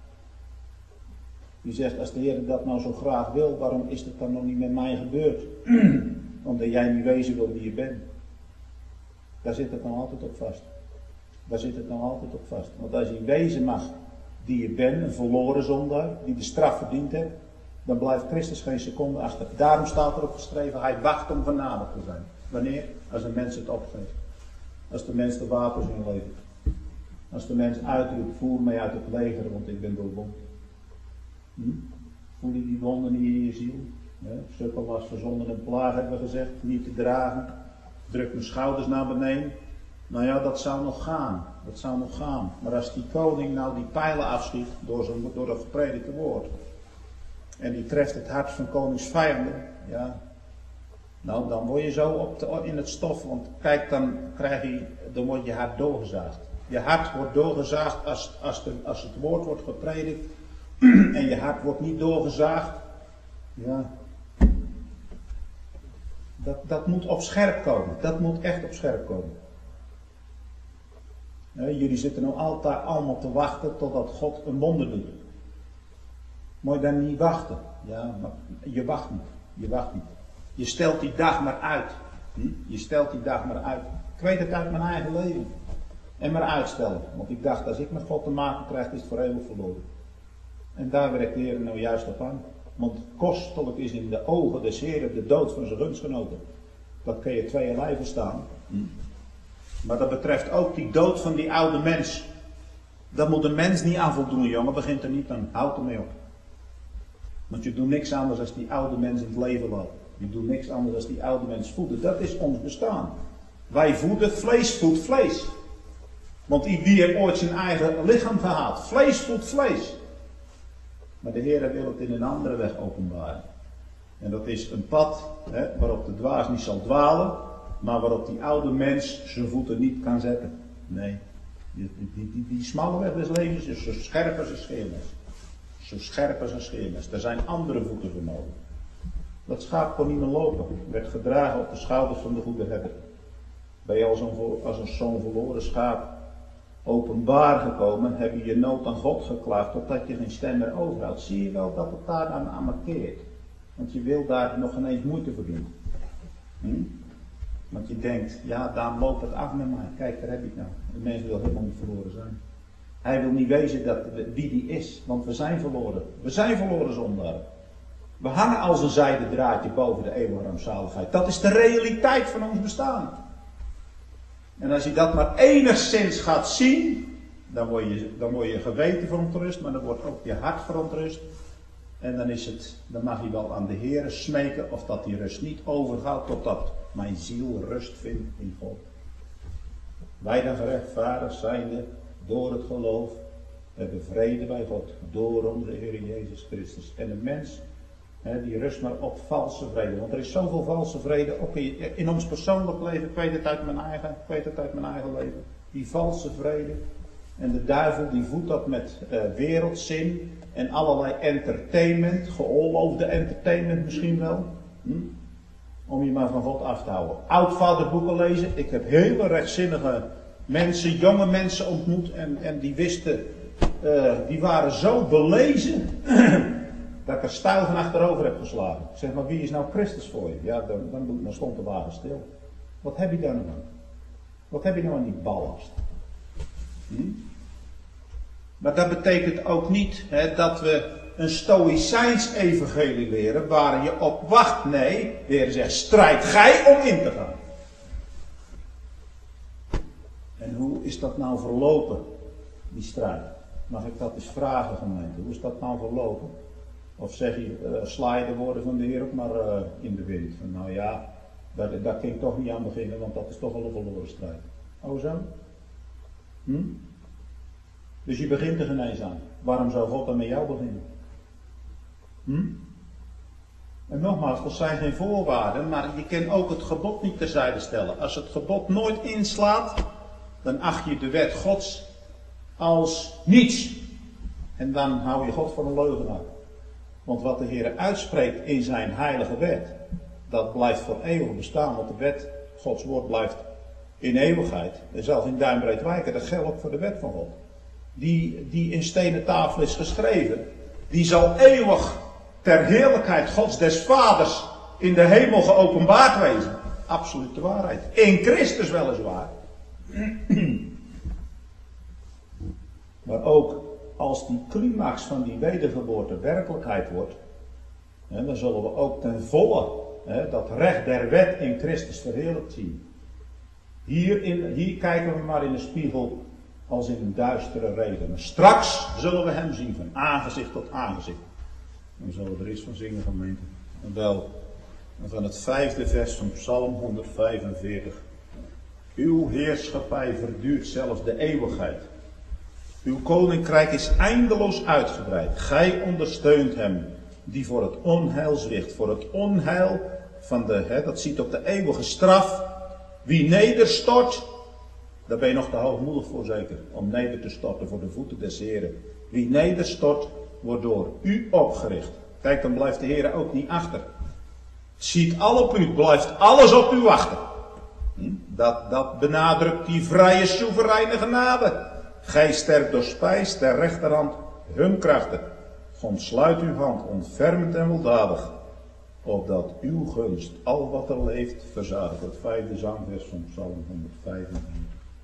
Die zegt, als de Heer dat nou zo graag wil, waarom is het dan nog niet met mij gebeurd? Omdat jij niet wezen wil wie je bent. Daar zit het nog altijd op vast. Daar zit het nog altijd op vast. Want als je wezen mag die je bent, een verloren zondaar, die de straf verdiend hebt, dan blijft Christus geen seconde achter. Daarom staat er ook geschreven, hij wacht om genade te zijn. Wanneer? Als een mens het opgeeft. Als de mens de wapens inlevert. Als de mens uitroept, voer mij uit het leger, want ik ben doorwond. Hm? Voel je die wonden niet in je ziel? Ja, sukkel was verzonden en plaag, hebben we gezegd, niet te dragen. Druk mijn schouders naar beneden. Nou ja, dat zou nog gaan. Dat zou nog gaan. Maar als die koning nou die pijlen afschiet door, zo, door dat gepredikte woord. En die treft het hart van konings vijanden. Ja. Nou, dan word je zo op de, in het stof. Want kijk, dan krijg je, dan wordt je hart doorgezaagd. Je hart wordt doorgezaagd als, als, de, als het woord wordt gepredikt. En je hart wordt niet doorgezaagd. Ja. Dat, dat moet op scherp komen. Dat moet echt op scherp komen. Nee, jullie zitten nou altijd allemaal te wachten totdat God een wonder doet. Moet je dan niet wachten? Ja, maar je wacht niet. Je wacht niet. Je stelt die dag maar uit. Hm? Je stelt die dag maar uit. Ik weet het uit mijn eigen leven. En maar uitstellen. Want ik dacht, als ik met God te maken krijg, is het voor eeuwig verloren. En daar werkt de Heer nou juist op aan. Want kostelijk is in de ogen des Heeren de dood van zijn gunstgenoten. Dat kun je tweeërlei verstaan. Hm? Maar dat betreft ook die dood van die oude mens. Dat moet een mens niet aan voldoen, jongen. Begint er niet aan. Houd er mee op. Want je doet niks anders dan die oude mens in het leven laten. Je doet niks anders dan die oude mens voeden. Dat is ons bestaan. Wij voeden, vlees voedt vlees. Want wie heeft ooit zijn eigen lichaam gehaald? Vlees voedt vlees. Maar de Heer wil het in een andere weg openbaren. En dat is een pad hè, waarop de dwaas niet zal dwalen. Maar waarop die oude mens zijn voeten niet kan zetten. Nee. Die, die, die, die smalle weg des levens is zo scherp als een scheermes. Zo scherp als een scheermes. Er zijn andere voeten voor nodig. Dat schaap kon niet meer lopen. Werd gedragen op de schouders van de goede herder. Ben je als een, als een zo'n verloren schaap openbaar gekomen, heb je je nood aan God geklaagd totdat je geen stem meer overhoudt. Zie je wel dat het daar aan, aan markeert. Want je wil daar nog ineens moeite voor doen. Hm? Want je denkt, ja, daar loopt het af met mij. Kijk, daar heb ik nou. De mens wil helemaal niet verloren zijn. Hij wil niet wezen dat, wie die is, want we zijn verloren. We zijn verloren zondaren. We hangen als een zijden draadje boven de eeuwige rampzaligheid. Dat is de realiteit van ons bestaan. En als je dat maar enigszins gaat zien, dan word je, dan word je geweten verontrust, maar dan wordt ook je hart verontrust. En dan is het, dan mag je wel aan de Heere smeken of dat die rust niet overgaat totdat mijn ziel rust vindt in God. Wij dan gerechtvaardigd zijnde door het geloof hebben vrede bij God door onze Heer Jezus Christus. En de mens He, die rust maar op valse vrede. Want er is zoveel valse vrede, ook in, in ons persoonlijk leven. Ik weet het uit mijn eigen, ik weet het uit mijn eigen leven. Die valse vrede. En de duivel die voedt dat met uh, wereldzin en allerlei entertainment. Geoorloofde entertainment misschien wel. Hm? Om je maar van God af te houden. Oudvaderboeken lezen. Ik heb hele rechtzinnige mensen, jonge mensen ontmoet. En, en die wisten, uh, die waren zo belezen. Dat ik er stijl van achterover heb geslagen. Ik zeg, maar wie is nou Christus voor je? Ja, dan, dan, dan stond de wagen stil. Wat heb je daar nou aan? Wat heb je nou aan die ballast? Hm? Maar dat betekent ook niet hè, dat we een stoïcijns evangelie leren waar je op wacht. Nee, de Heer zegt, strijd gij om in te gaan. En hoe is dat nou verlopen, die strijd? Mag ik dat eens vragen, gemeente? Hoe is dat nou verlopen? Of zeg je, uh, sla je de woorden van de Heer ook maar uh, in de wind. Van, nou ja, daar, daar kan ik toch niet aan beginnen, want dat is toch al een verloren strijd. Oh zo? Hm? Dus je begint er geen eens aan. Waarom zou God dan met jou beginnen? Hm? En nogmaals, dat zijn geen voorwaarden, maar je kan ook het gebod niet terzijde stellen. Als het gebod nooit inslaat, dan acht je de wet Gods als niets. En dan hou je God voor een leugenaar. Want wat de Heer uitspreekt in zijn heilige wet, dat blijft voor eeuwig bestaan. Want de wet, Gods woord, blijft in eeuwigheid. En zelfs in duimbreed wijken, dat geldt ook voor de wet van God. Die, die in stenen tafel is geschreven, die zal eeuwig ter heerlijkheid Gods des Vaders in de hemel geopenbaard wezen. Absolute waarheid. In Christus weliswaar. Maar ook als die climax van die wedergeboorte werkelijkheid wordt, hè, dan zullen we ook ten volle hè, dat recht der wet in Christus verheerlijkt zien. Hier, in, hier kijken we maar in de spiegel als in een duistere reden. Maar straks zullen we hem zien van aangezicht tot aangezicht. Dan zullen we er iets van zingen, gemeente. En wel van het vijfde vers van Psalm honderdvijfenveertig. Uw heerschappij verduurt zelfs de eeuwigheid. Uw koninkrijk is eindeloos uitgebreid. Gij ondersteunt hem die voor het onheil zwicht. Voor het onheil van de, hè, dat ziet op de eeuwige straf. Wie nederstort, daar ben je nog te hoogmoedig voor zeker. Om neder te storten voor de voeten des Heren. Wie nederstort, wordt door u opgericht. Kijk, dan blijft de Heer ook niet achter. Ziet al op u, blijft alles op u wachten. Hm? Dat, dat benadrukt die vrije, soevereine genade. Gij sterkt door spijs ter rechterhand hun krachten. Ontsluit uw hand, ontfermend en weldadig. Opdat uw gunst al wat er leeft verzadigt. Het vijfde zangvers van Psalm honderdvijfenveertig.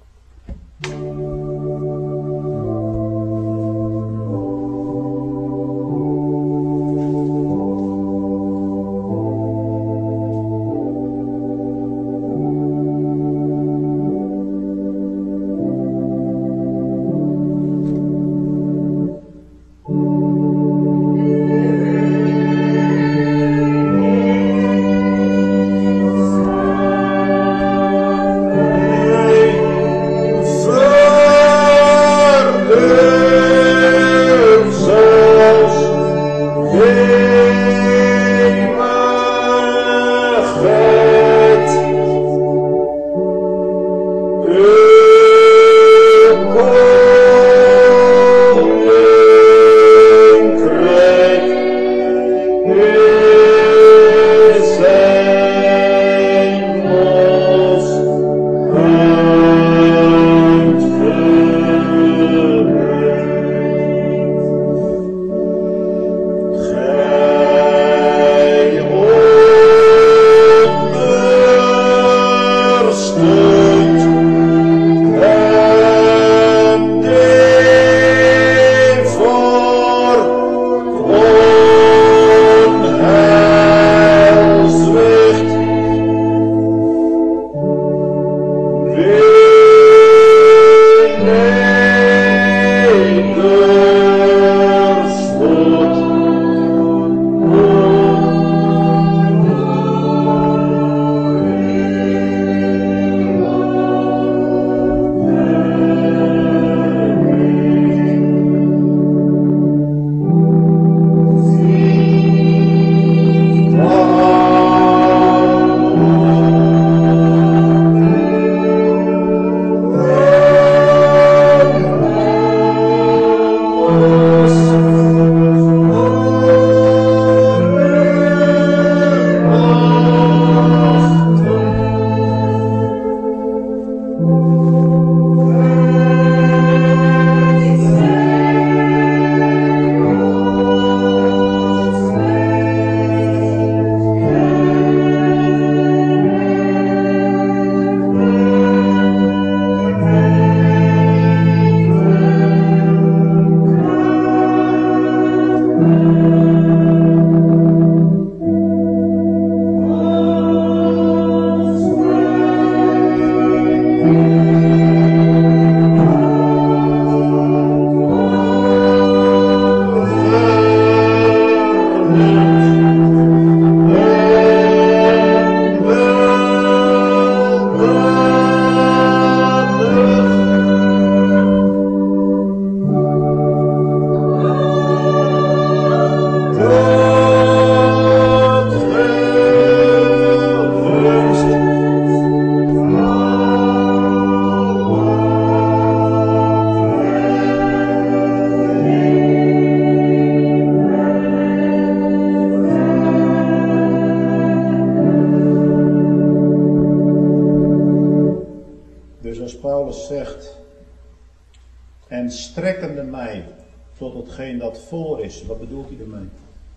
En strekkende mij tot hetgeen dat voor is. Wat bedoelt hij ermee?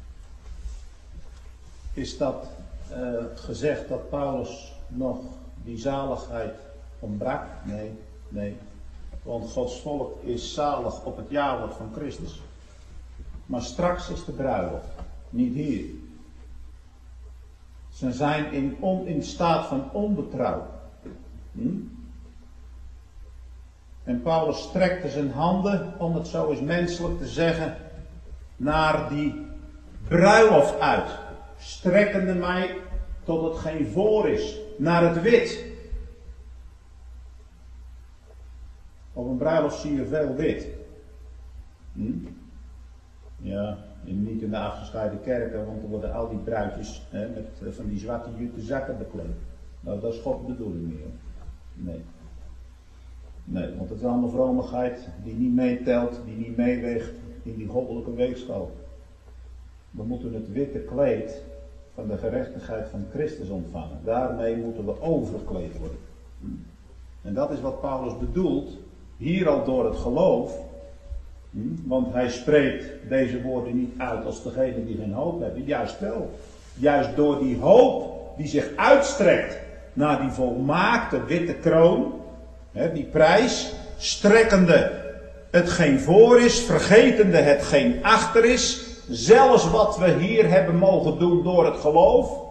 Is dat uh, gezegd dat Paulus nog die zaligheid ontbrak? Nee, nee. Want Gods volk is zalig op het jaarwoord van Christus. Maar straks is de bruiloft, niet hier. Ze zijn in, on, in staat van onbetrouw. Hm? En Paulus strekte zijn handen, om het zo eens menselijk te zeggen, naar die bruiloft uit. Strekkende mij tot het geen voor is, naar het wit. Op een bruiloft zie je veel wit. Hm? Ja, en niet in de afgescheiden kerken, want er worden al die bruidjes hè, met van die zwarte jute zakken bekleed. Nou, dat is God bedoeling meer. Nee. Nee, want het is allemaal vromigheid die niet meetelt, die niet meeweegt in die goddelijke weegschaal. We moeten het witte kleed van de gerechtigheid van Christus ontvangen. Daarmee moeten we overgekleed worden. En dat is wat Paulus bedoelt, hier al door het geloof. Want hij spreekt deze woorden niet uit als degene die geen hoop hebben. Juist wel. Juist door die hoop die zich uitstrekt naar die volmaakte witte kroon. Die prijs, strekkende hetgeen voor is, vergetende hetgeen achter is. Zelfs wat we hier hebben mogen doen door het geloof.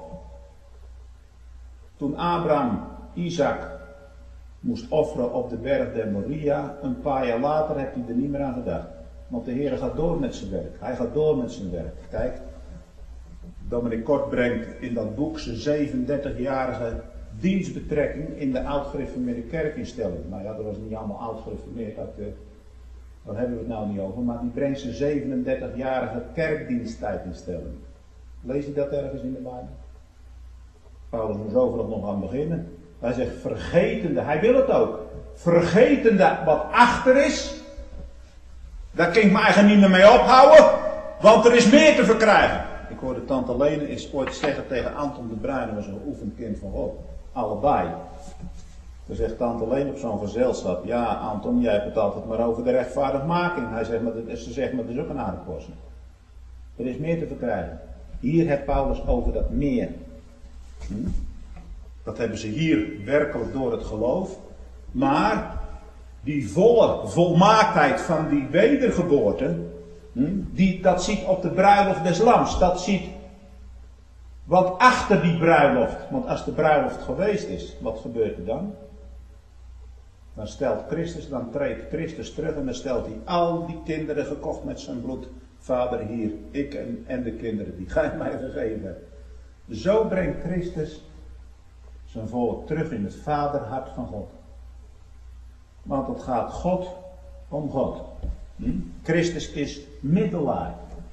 Toen Abraham Isaac moest offeren op de berg der Moria, een paar jaar later heeft hij er niet meer aan gedacht. Want de Heer gaat door met zijn werk. Hij gaat door met zijn werk. Kijk, Dominic Kort brengt in dat boek zijn zevenendertigjarige dienstbetrekking in de oud-gereformeerde kerkinstelling. Nou ja, dat was niet allemaal oud-gereformeerd, daar hebben we het nou niet over. Maar die brengt zijn zevenendertigjarige kerkdiensttijdinstelling. Lees je dat ergens in de Bijbel? Paulus moest overal nog aan beginnen. Hij zegt vergetende, hij wil het ook. Vergetende wat achter is. Daar kan ik me eigenlijk niet meer mee ophouden. Want er is meer te verkrijgen. Ik hoorde tante Lene eens ooit zeggen tegen Anton de Bruin, dat was een geoefend kind van God. Allebei. Dan zegt tante Lene op zo'n gezelschap. Ja Anton, jij hebt het altijd maar over de rechtvaardigmaking. Hij zegt, maar dat, ze zegt, maar dat is ook een aardappelkost. Er is meer te verkrijgen. Hier heeft Paulus over dat meer. Hm? Dat hebben ze hier werkelijk door het geloof. Maar die volle volmaaktheid van die wedergeboorte, die, dat ziet op de bruiloft des lams. Dat ziet wat achter die bruiloft. Want als de bruiloft geweest is, wat gebeurt er dan? Dan stelt Christus, dan treedt Christus terug en dan stelt hij al die kinderen gekocht met zijn bloed. Vader hier, ik en, en de kinderen die gij mij gegeven hebt. Zo brengt Christus zijn volk terug in het vaderhart van God. Want het gaat God om God. Hm? Christus is middelaar.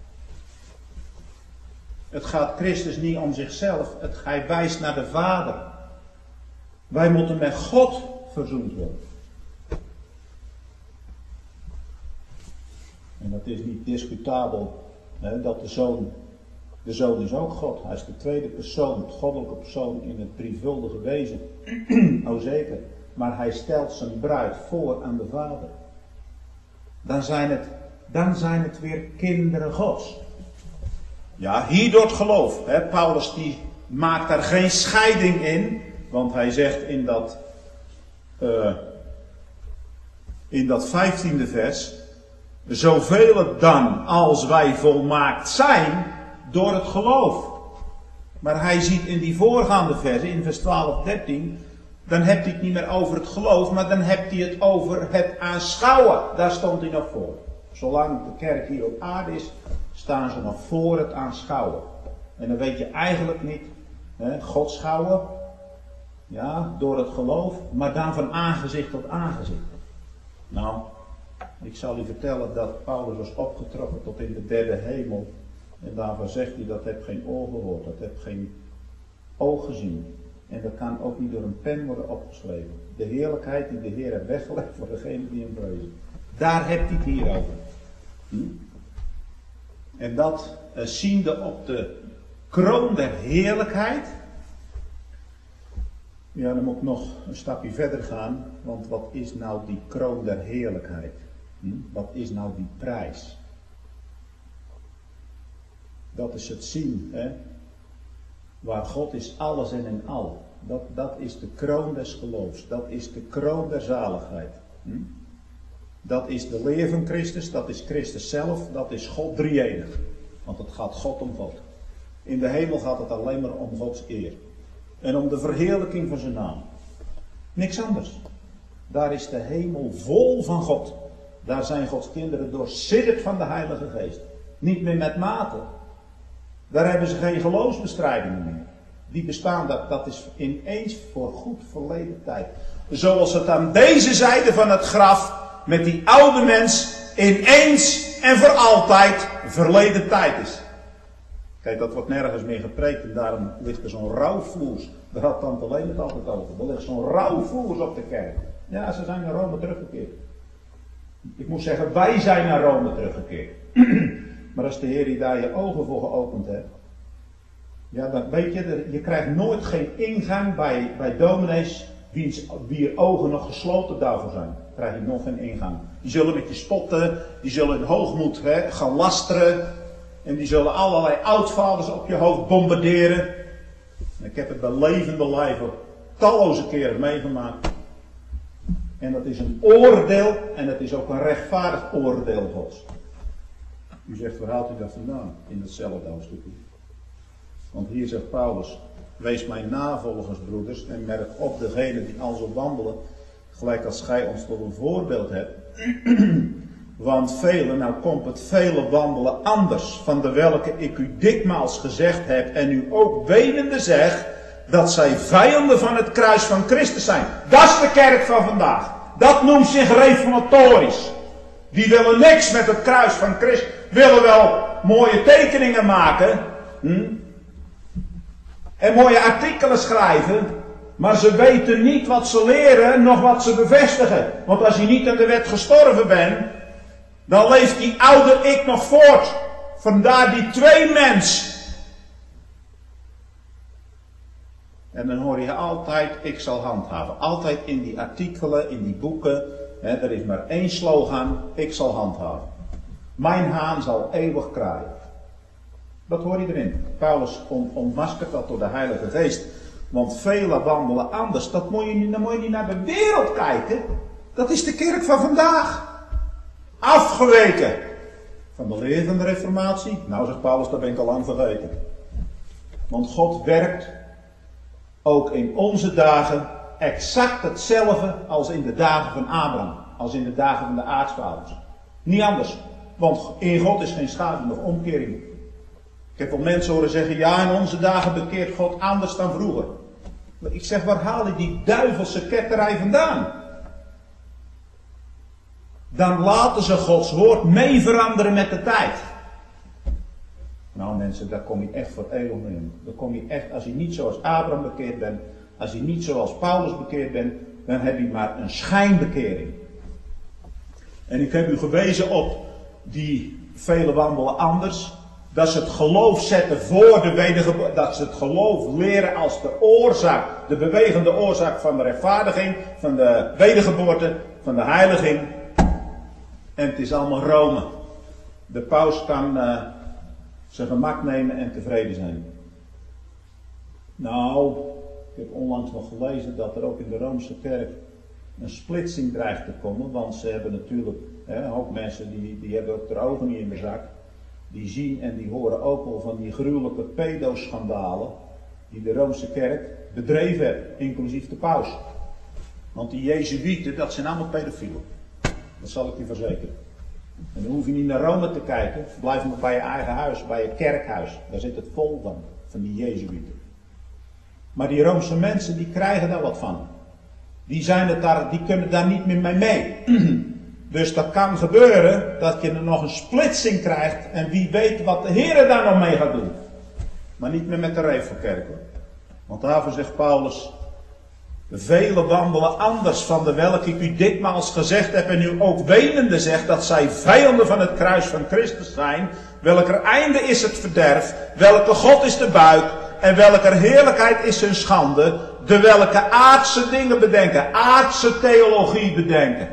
Het gaat Christus niet om zichzelf. Het, hij wijst naar de Vader. Wij moeten met God verzoend worden. En dat is niet discutabel. Hè, dat de Zoon... De Zoon is ook God. Hij is de tweede persoon, het goddelijke persoon in het drievuldige wezen. O zeker. Maar hij stelt zijn bruid voor aan de Vader. Dan zijn het, dan zijn het weer kinderen Gods. Ja, hier door het geloof. Hè, Paulus die maakt daar geen scheiding in. Want hij zegt in dat, uh, in dat vijftiende vers. Zoveel dan als wij volmaakt zijn door het geloof. Maar hij ziet in die voorgaande versen, in vers twaalf, dertien, dan hebt hij het niet meer over het geloof, maar dan hebt hij het over het aanschouwen. Daar stond hij nog voor. Zolang de kerk hier op aarde is, staan ze nog voor het aanschouwen. En dan weet je eigenlijk niet, hè, God schouwen, ja, door het geloof, maar dan van aangezicht tot aangezicht. Nou, ik zal u vertellen dat Paulus was opgetrokken tot in de derde hemel. En daarvan zegt hij, dat heb geen oor gehoord, dat heb geen oog gezien. En dat kan ook niet door een pen worden opgeschreven. De heerlijkheid die de Heer heeft weggelegd voor degene die hem vrezen. Daar hebt hij het hier over. Hm? En dat uh, ziende op de kroon der heerlijkheid. Ja, dan moet ik nog een stapje verder gaan. Want wat is nou die kroon der heerlijkheid? Hm? Wat is nou die prijs? Dat is het zien, hè? Waar God is alles en in al. Dat, dat is de kroon des geloofs. Dat is de kroon der zaligheid. Hm? Dat is de leer van Christus. Dat is Christus zelf. Dat is God drie-enig. Want het gaat God om God. In de hemel gaat het alleen maar om Gods eer. En om de verheerlijking van zijn naam. Niks anders. Daar is de hemel vol van God. Daar zijn Gods kinderen doorzitterd van de Heilige Geest. Niet meer met mate. Daar hebben ze geen geloofsbestrijdingen meer. Die bestaan, dat, dat is ineens voor goed verleden tijd. Zoals het aan deze zijde van het graf met die oude mens ineens en voor altijd verleden tijd is. Kijk, dat wordt nergens meer gepreekt en daarom ligt er zo'n rouwvloers. Daar had tante Leen het altijd over. Er ligt zo'n rouwvloers op de kerk. Ja, ze zijn naar Rome teruggekeerd. Ik moet zeggen, wij zijn naar Rome teruggekeerd. Maar als de Heer die daar je ogen voor geopend hebt. Ja, dan weet je, je krijgt nooit geen ingang bij, bij dominees wiens, wier ogen nog gesloten daarvoor zijn, krijg je nog geen ingang. Die zullen met je spotten, die zullen in hoogmoed hè, gaan lasteren. En die zullen allerlei oudvaders op je hoofd bombarderen. En ik heb het bij levende lijven talloze keren meegemaakt. En dat is een oordeel en het is ook een rechtvaardig oordeel Gods. U zegt, waar haalt u dat vandaan? In hetzelfde hoofdstukje. Want hier zegt Paulus, wees mijn navolgers, broeders, en merk op degenen die al zo wandelen, gelijk als gij ons tot een voorbeeld hebt. Want velen, nou komt het vele wandelen anders, van de welke ik u dikmaals gezegd heb, en u ook wenende zeg, dat zij vijanden van het kruis van Christus zijn. Dat is de kerk van vandaag. Dat noemt zich reformatorisch. Die willen niks met het kruis van Christus. Willen wel mooie tekeningen maken. Hm? En mooie artikelen schrijven. Maar ze weten niet wat ze leren, nog wat ze bevestigen. Want als je niet aan de wet gestorven bent, dan leeft die oude ik nog voort. Vandaar die twee mens. En dan hoor je altijd, ik zal handhaven. Altijd in die artikelen, in die boeken. Hè, er is maar één slogan, ik zal handhaven. Mijn haan zal eeuwig kraaien. Dat hoor je erin. Paulus ontmaskert dat door de Heilige Geest. Want velen wandelen anders. Dat moet je niet, dan moet je niet naar de wereld kijken. Dat is de kerk van vandaag. Afgeweken van de leer van de reformatie. Nou zegt Paulus, dat ben ik al lang vergeten. Want God werkt ook in onze dagen exact hetzelfde als in de dagen van Abraham. Als in de dagen van de aartsvaders. Niet anders. Want in God is geen schaduw of omkering. Ik heb wel mensen horen zeggen, ja, in onze dagen bekeert God anders dan vroeger. Maar ik zeg, waar haal je die duivelse ketterij vandaan? Dan laten ze Gods woord mee veranderen met de tijd. Nou mensen, daar kom je echt voor eeuwig mee in. Dan kom je echt, als je niet zoals Abraham bekeerd bent, als je niet zoals Paulus bekeerd bent, dan heb je maar een schijnbekering. En ik heb u gewezen op die vele wandelen anders. Dat ze het geloof zetten voor de wedergeboorte. Dat ze het geloof leren als de oorzaak. De bewegende oorzaak van de rechtvaardiging. Van de wedergeboorte. Van de heiliging. En het is allemaal Rome. De paus kan uh, zijn gemak nemen en tevreden zijn. Nou, ik heb onlangs nog gelezen dat er ook in de Roomse kerk een splitsing dreigt te komen. Want ze hebben natuurlijk, hè, een hoop mensen die, die hebben ook de ogen niet in de zak. Die zien en die horen ook wel van die gruwelijke pedoschandalen die de Roomse kerk bedreven heeft, inclusief de paus. Want die Jezuïeten, dat zijn allemaal pedofielen. Dat zal ik je verzekeren. En dan hoef je niet naar Rome te kijken, blijf maar bij je eigen huis, bij je kerkhuis. Daar zit het vol van, van die Jezuïeten. Maar die Roomse mensen, die krijgen daar wat van. Die, zijn het daar, die kunnen daar niet meer mee mee. Dus dat kan gebeuren dat je er nog een splitsing krijgt. En wie weet wat de Heer daar nog mee gaat doen. Maar niet meer met de Revelkerk. Want daarvoor zegt Paulus. Velen wandelen anders, van de welke ik u dikmaals gezegd heb. En u ook wenende zegt dat zij vijanden van het kruis van Christus zijn. Welker einde is het verderf. Welke God is de buik. En welker heerlijkheid is hun schande. De welke aardse dingen bedenken. Aardse theologie bedenken.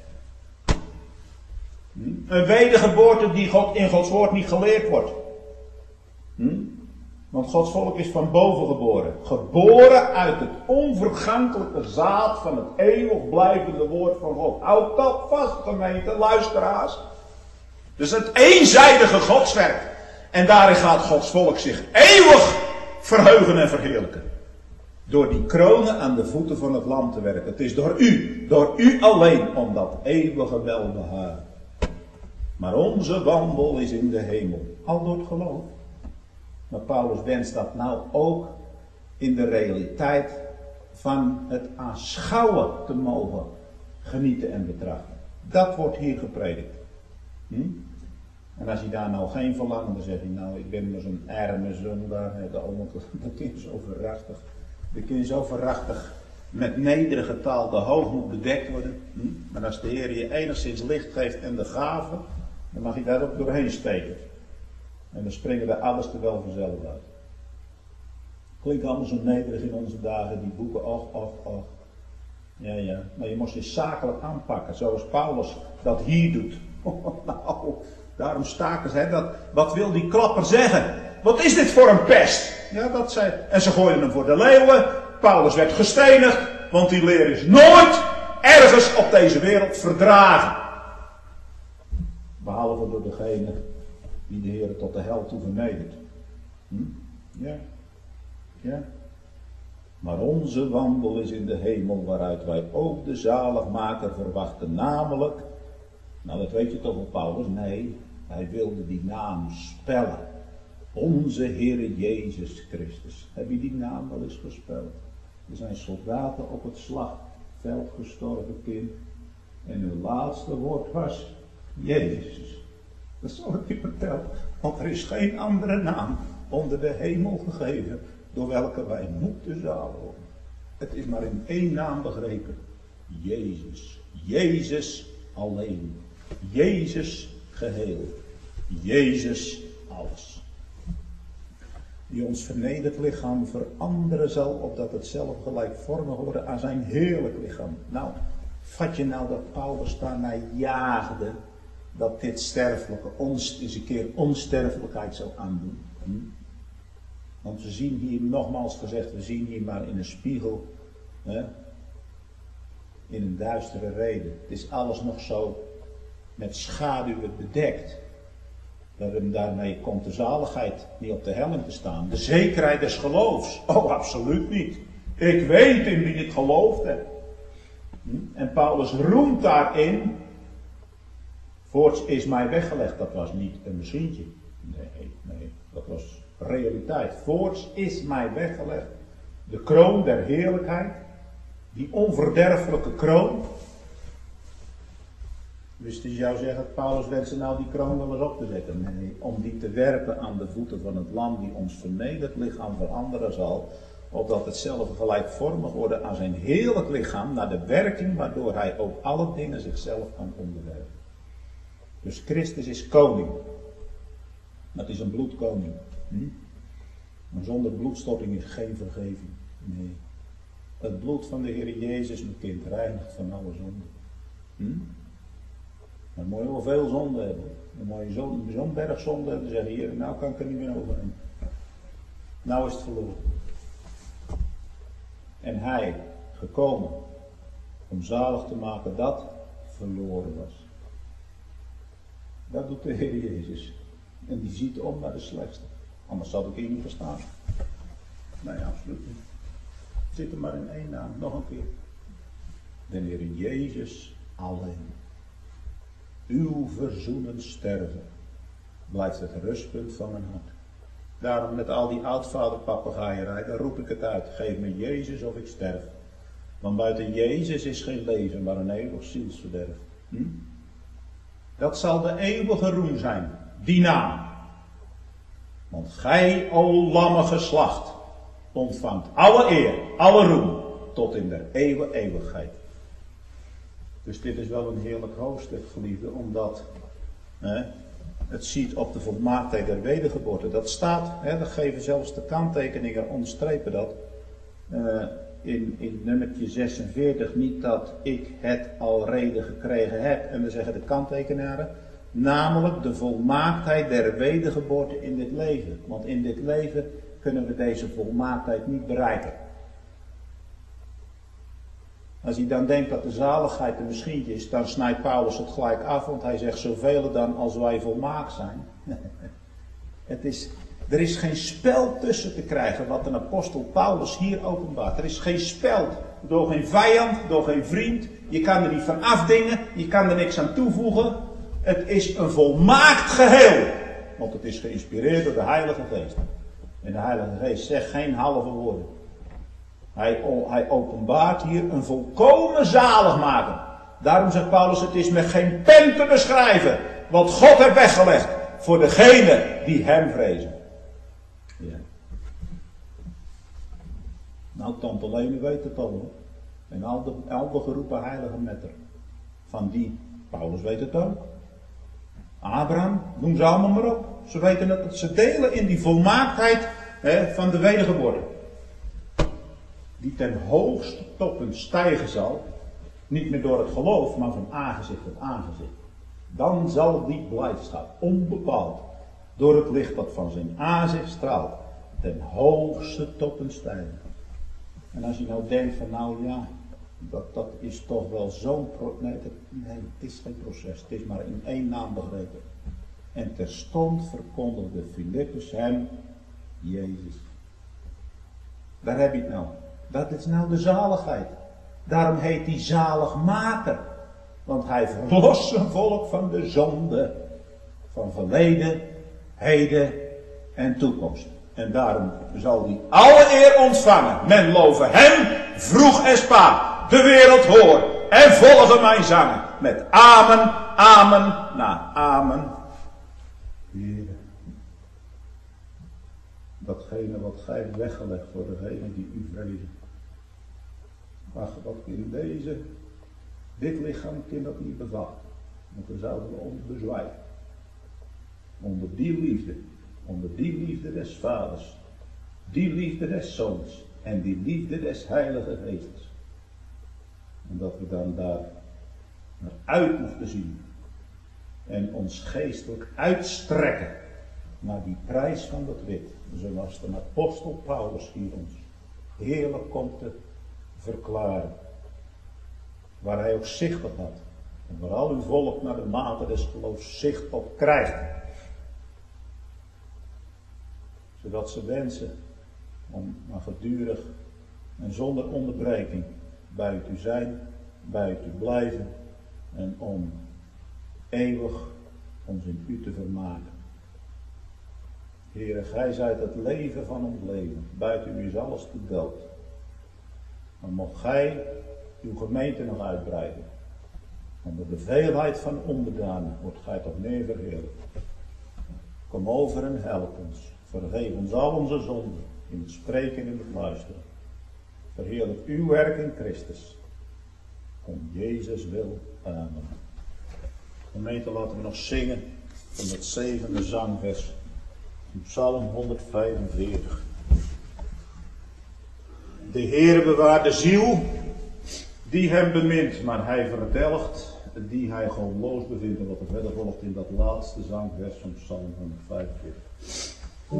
Een wedergeboorte die God in Gods woord niet geleerd wordt. Hm? Want Gods volk is van boven geboren. Geboren uit het onvergankelijke zaad van het eeuwig blijvende woord van God. Houd dat vast, gemeente, luisteraars. Dus het eenzijdige godswerk. En daarin gaat Gods volk zich eeuwig verheugen en verheerlijken. Door die kronen aan de voeten van het lam te werken. Het is door u, door u alleen, om dat eeuwige welbehagen. Maar onze wandel is in de hemel. Al door het geloof. Maar Paulus wenst dat nou ook in de realiteit van het aanschouwen te mogen genieten en betrachten. Dat wordt hier gepredikt. Hm? En als je daar nou geen verlangen, dan zeg je nou, ik ben maar zo'n arme zondaar. Dat kun je zo verrachtig. Dat kun je zo verrachtig met nederige taal de hoogmoed bedekt worden. Hm? Maar als de Heer je enigszins licht geeft en de gave, dan mag je daar ook doorheen steken. En dan springen de alles er wel vanzelf uit. Klinkt allemaal zo nederig in onze dagen, die boeken, och, och, och. Ja, ja. Maar je moest je zakelijk aanpakken, zoals Paulus dat hier doet. Oh, nou, daarom staken ze. Hè, dat, wat wil die klapper zeggen? Wat is dit voor een pest? Ja, dat zei. En ze gooiden hem voor de leeuwen. Paulus werd gestenigd, want die leer is nooit ergens op deze wereld verdragen. Behalve door degene die de Heer tot de hel toe vernedert. Hm? Ja. Ja. Maar onze wandel is in de hemel, waaruit wij ook de zaligmaker verwachten. Namelijk, nou dat weet je toch wel Paulus, nee, hij wilde die naam spellen. Onze Heere Jezus Christus. Heb je die naam wel eens gespeld? Er zijn soldaten op het slagveld gestorven, kind. En hun laatste woord was Jezus. Dat zal ik je vertellen. Want er is geen andere naam onder de hemel gegeven door welke wij moeten zalig worden. Het is maar in één naam begrepen. Jezus. Jezus alleen. Jezus geheel. Jezus alles. Die ons vernederd lichaam veranderen zal, opdat het zelf gelijkvormig worden aan zijn heerlijk lichaam. Nou, vat je nou dat Paulus daarnaar jaagde, dat dit sterfelijke ons eens een keer onsterfelijkheid zou aandoen? Hm? Want we zien hier, nogmaals gezegd, we zien hier maar in een spiegel, hè, in een duistere reden. Het is alles nog zo met schaduwen bedekt. Daarom daarmee komt de zaligheid niet op de helling te staan. De zekerheid des geloofs. Oh, absoluut niet. Ik weet in wie ik geloofd heb. En Paulus roemt daarin. Voorts is mij weggelegd. Dat was niet een machientje. Nee, nee, dat was realiteit. Voorts is mij weggelegd. De kroon der heerlijkheid. Die onverderfelijke kroon. Dus je zou zeggen, Paulus wenste nou die kroon wel eens op te zetten. Nee, om die te werpen aan de voeten van het lam die ons vernederd lichaam veranderen zal. Opdat het zelf gelijkvormig worden aan zijn heerlijk lichaam. Naar de werking waardoor hij ook alle dingen zichzelf kan onderwerpen. Dus Christus is koning. Dat is een bloedkoning. Hm? Maar zonder bloedstorting is geen vergeving. Nee. Het bloed van de Heer Jezus, mijn kind, reinigt van alle zonde. Hm? Dan moet je wel veel zonde hebben. Dan moet je zo'n zo berg zonde hebben en zeggen, hier, nou kan ik er niet meer overheen. Nou is het verloren. En hij, gekomen om zalig te maken dat verloren was. Dat doet de Heer Jezus. En die ziet om naar de slechtste. Anders zou ik hier niet verstaan. Nee, absoluut niet. Het zit er maar in één naam. Nog een keer. De Heer Jezus alleen. Uw verzoenend sterven blijft het rustpunt van mijn hart. Daarom met al die oudvaderpapegaaierij, daar roep ik het uit. Geef me Jezus of ik sterf. Want buiten Jezus is geen leven, maar een eeuwig zielsverderf. Hm? Dat zal de eeuwige roem zijn, die naam. Want gij, o lamme geslacht, ontvangt alle eer, alle roem, tot in der eeuwen eeuwigheid. Dus dit is wel een heerlijk hoofdstuk, geliefde, omdat hè, het ziet op de volmaaktheid der wedergeboorte. Dat staat, hè, dat geven zelfs de kanttekeningen, onderstrepen dat, uh, in, in nummertje zesenveertig, niet dat ik het al reden gekregen heb, en dan zeggen de kanttekenaren, namelijk de volmaaktheid der wedergeboorte in dit leven. Want in dit leven kunnen we deze volmaaktheid niet bereiken. Als hij dan denkt dat de zaligheid een machientje is, dan snijdt Paulus het gelijk af, want hij zegt zoveel dan als wij volmaakt zijn. Het is, er is geen spel tussen te krijgen wat een apostel Paulus hier openbaart. Er is geen spel, door geen vijand, door geen vriend. Je kan er niet van afdingen, je kan er niks aan toevoegen. Het is een volmaakt geheel, want het is geïnspireerd door de Heilige Geest. En de Heilige Geest zegt geen halve woorden. Hij, hij openbaart hier een volkomen zaligmaker. Daarom zegt Paulus, het is met geen pen te beschrijven wat God heeft weggelegd voor degenen die hem vrezen. Ja. Nou, tante Lene weet het al hoor. En al de, al de geroepen heiligen met haar. Van die, Paulus weet het ook. Abraham, noem ze allemaal maar op. Ze weten dat ze delen in die volmaaktheid hè, van de wedergeboorte. Die ten hoogste toppunt stijgen zal Niet meer door het geloof, maar van aangezicht tot aangezicht. Dan zal die blijdschap onbepaald door het licht dat van zijn aanzicht straalt ten hoogste toppen stijgen. En als je nou denkt van nou ja, dat, dat is toch wel zo'n proces. Nee, nee, het is geen proces. Het is maar in één naam begrepen. En terstond verkondigde Filippus hem Jezus. Daar heb je het nou. Dat is nou de zaligheid. Daarom heet hij zaligmaker. Want hij verlost zijn volk van de zonde. Van verleden, heden en toekomst. En daarom zal hij alle eer ontvangen. Men loven hem, vroeg en spaat. De wereld hoor en volgen mijn zangen. Met amen, amen, na amen. Heer, datgene wat gij hebt weggelegd voor degenen die u vrezen. Ach, wat in deze, dit lichaam kan dat niet bevatten. Want dan zouden we onder bezwijken. Onder die liefde, onder die liefde des vaders, die liefde des zoons en die liefde des heilige geestes. En dat we dan daar naar uit mochten zien en ons geestelijk uitstrekken naar die prijs van dat wit. Zoals de apostel Paulus hier ons heerlijk komt te verklaren. Waar hij ook zicht op had. En waar al uw volk naar de mate des geloofs zicht op krijgt. Zodat ze wensen om maar gedurig en zonder onderbreking bij u te zijn, bij u te blijven en om eeuwig ons in u te vermaken. Heere, gij zijt het leven van ons leven. Buiten u is alles te dood. Dan mocht gij uw gemeente nog uitbreiden. Onder de veelheid van onderdanen wordt gij toch meer verheerlijkt. Kom over en help ons. Vergeef ons al onze zonden. In het spreken en in het luisteren. Verheerlijk uw werk in Christus. Om Jezus wil. Amen. Gemeente, laten we nog zingen van het zevende zangvers. Psalm honderdvijfenveertig. De Heere bewaart de ziel die hem bemint, maar hij verdelgt die hij godloos bevindt. En wat er verder volgt in dat laatste zangvers van Psalm honderdvijfenveertig.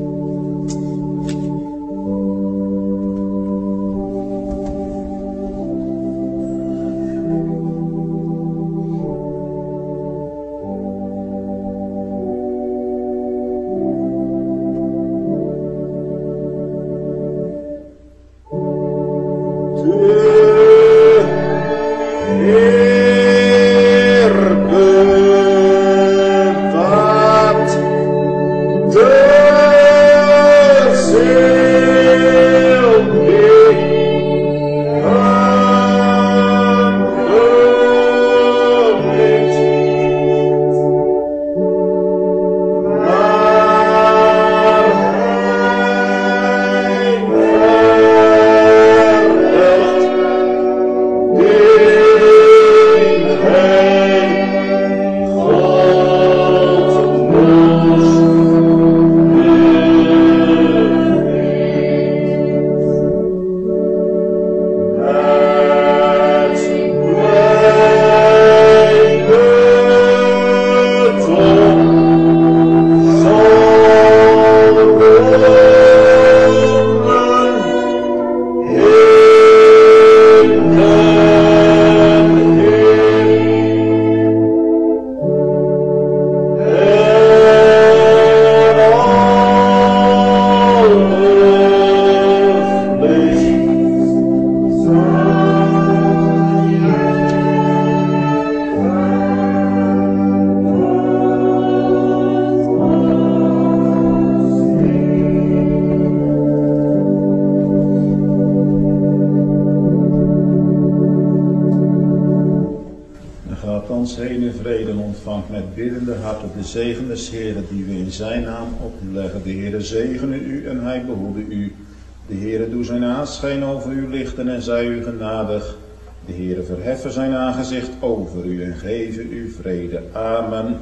De zegen des Heeren die we in zijn naam op u leggen. De Heere zegene u en hij behoede u. De Heere doe zijn aanschijn over u lichten en zij u genadig. De Heere verheffen zijn aangezicht over u en geven u vrede. Amen.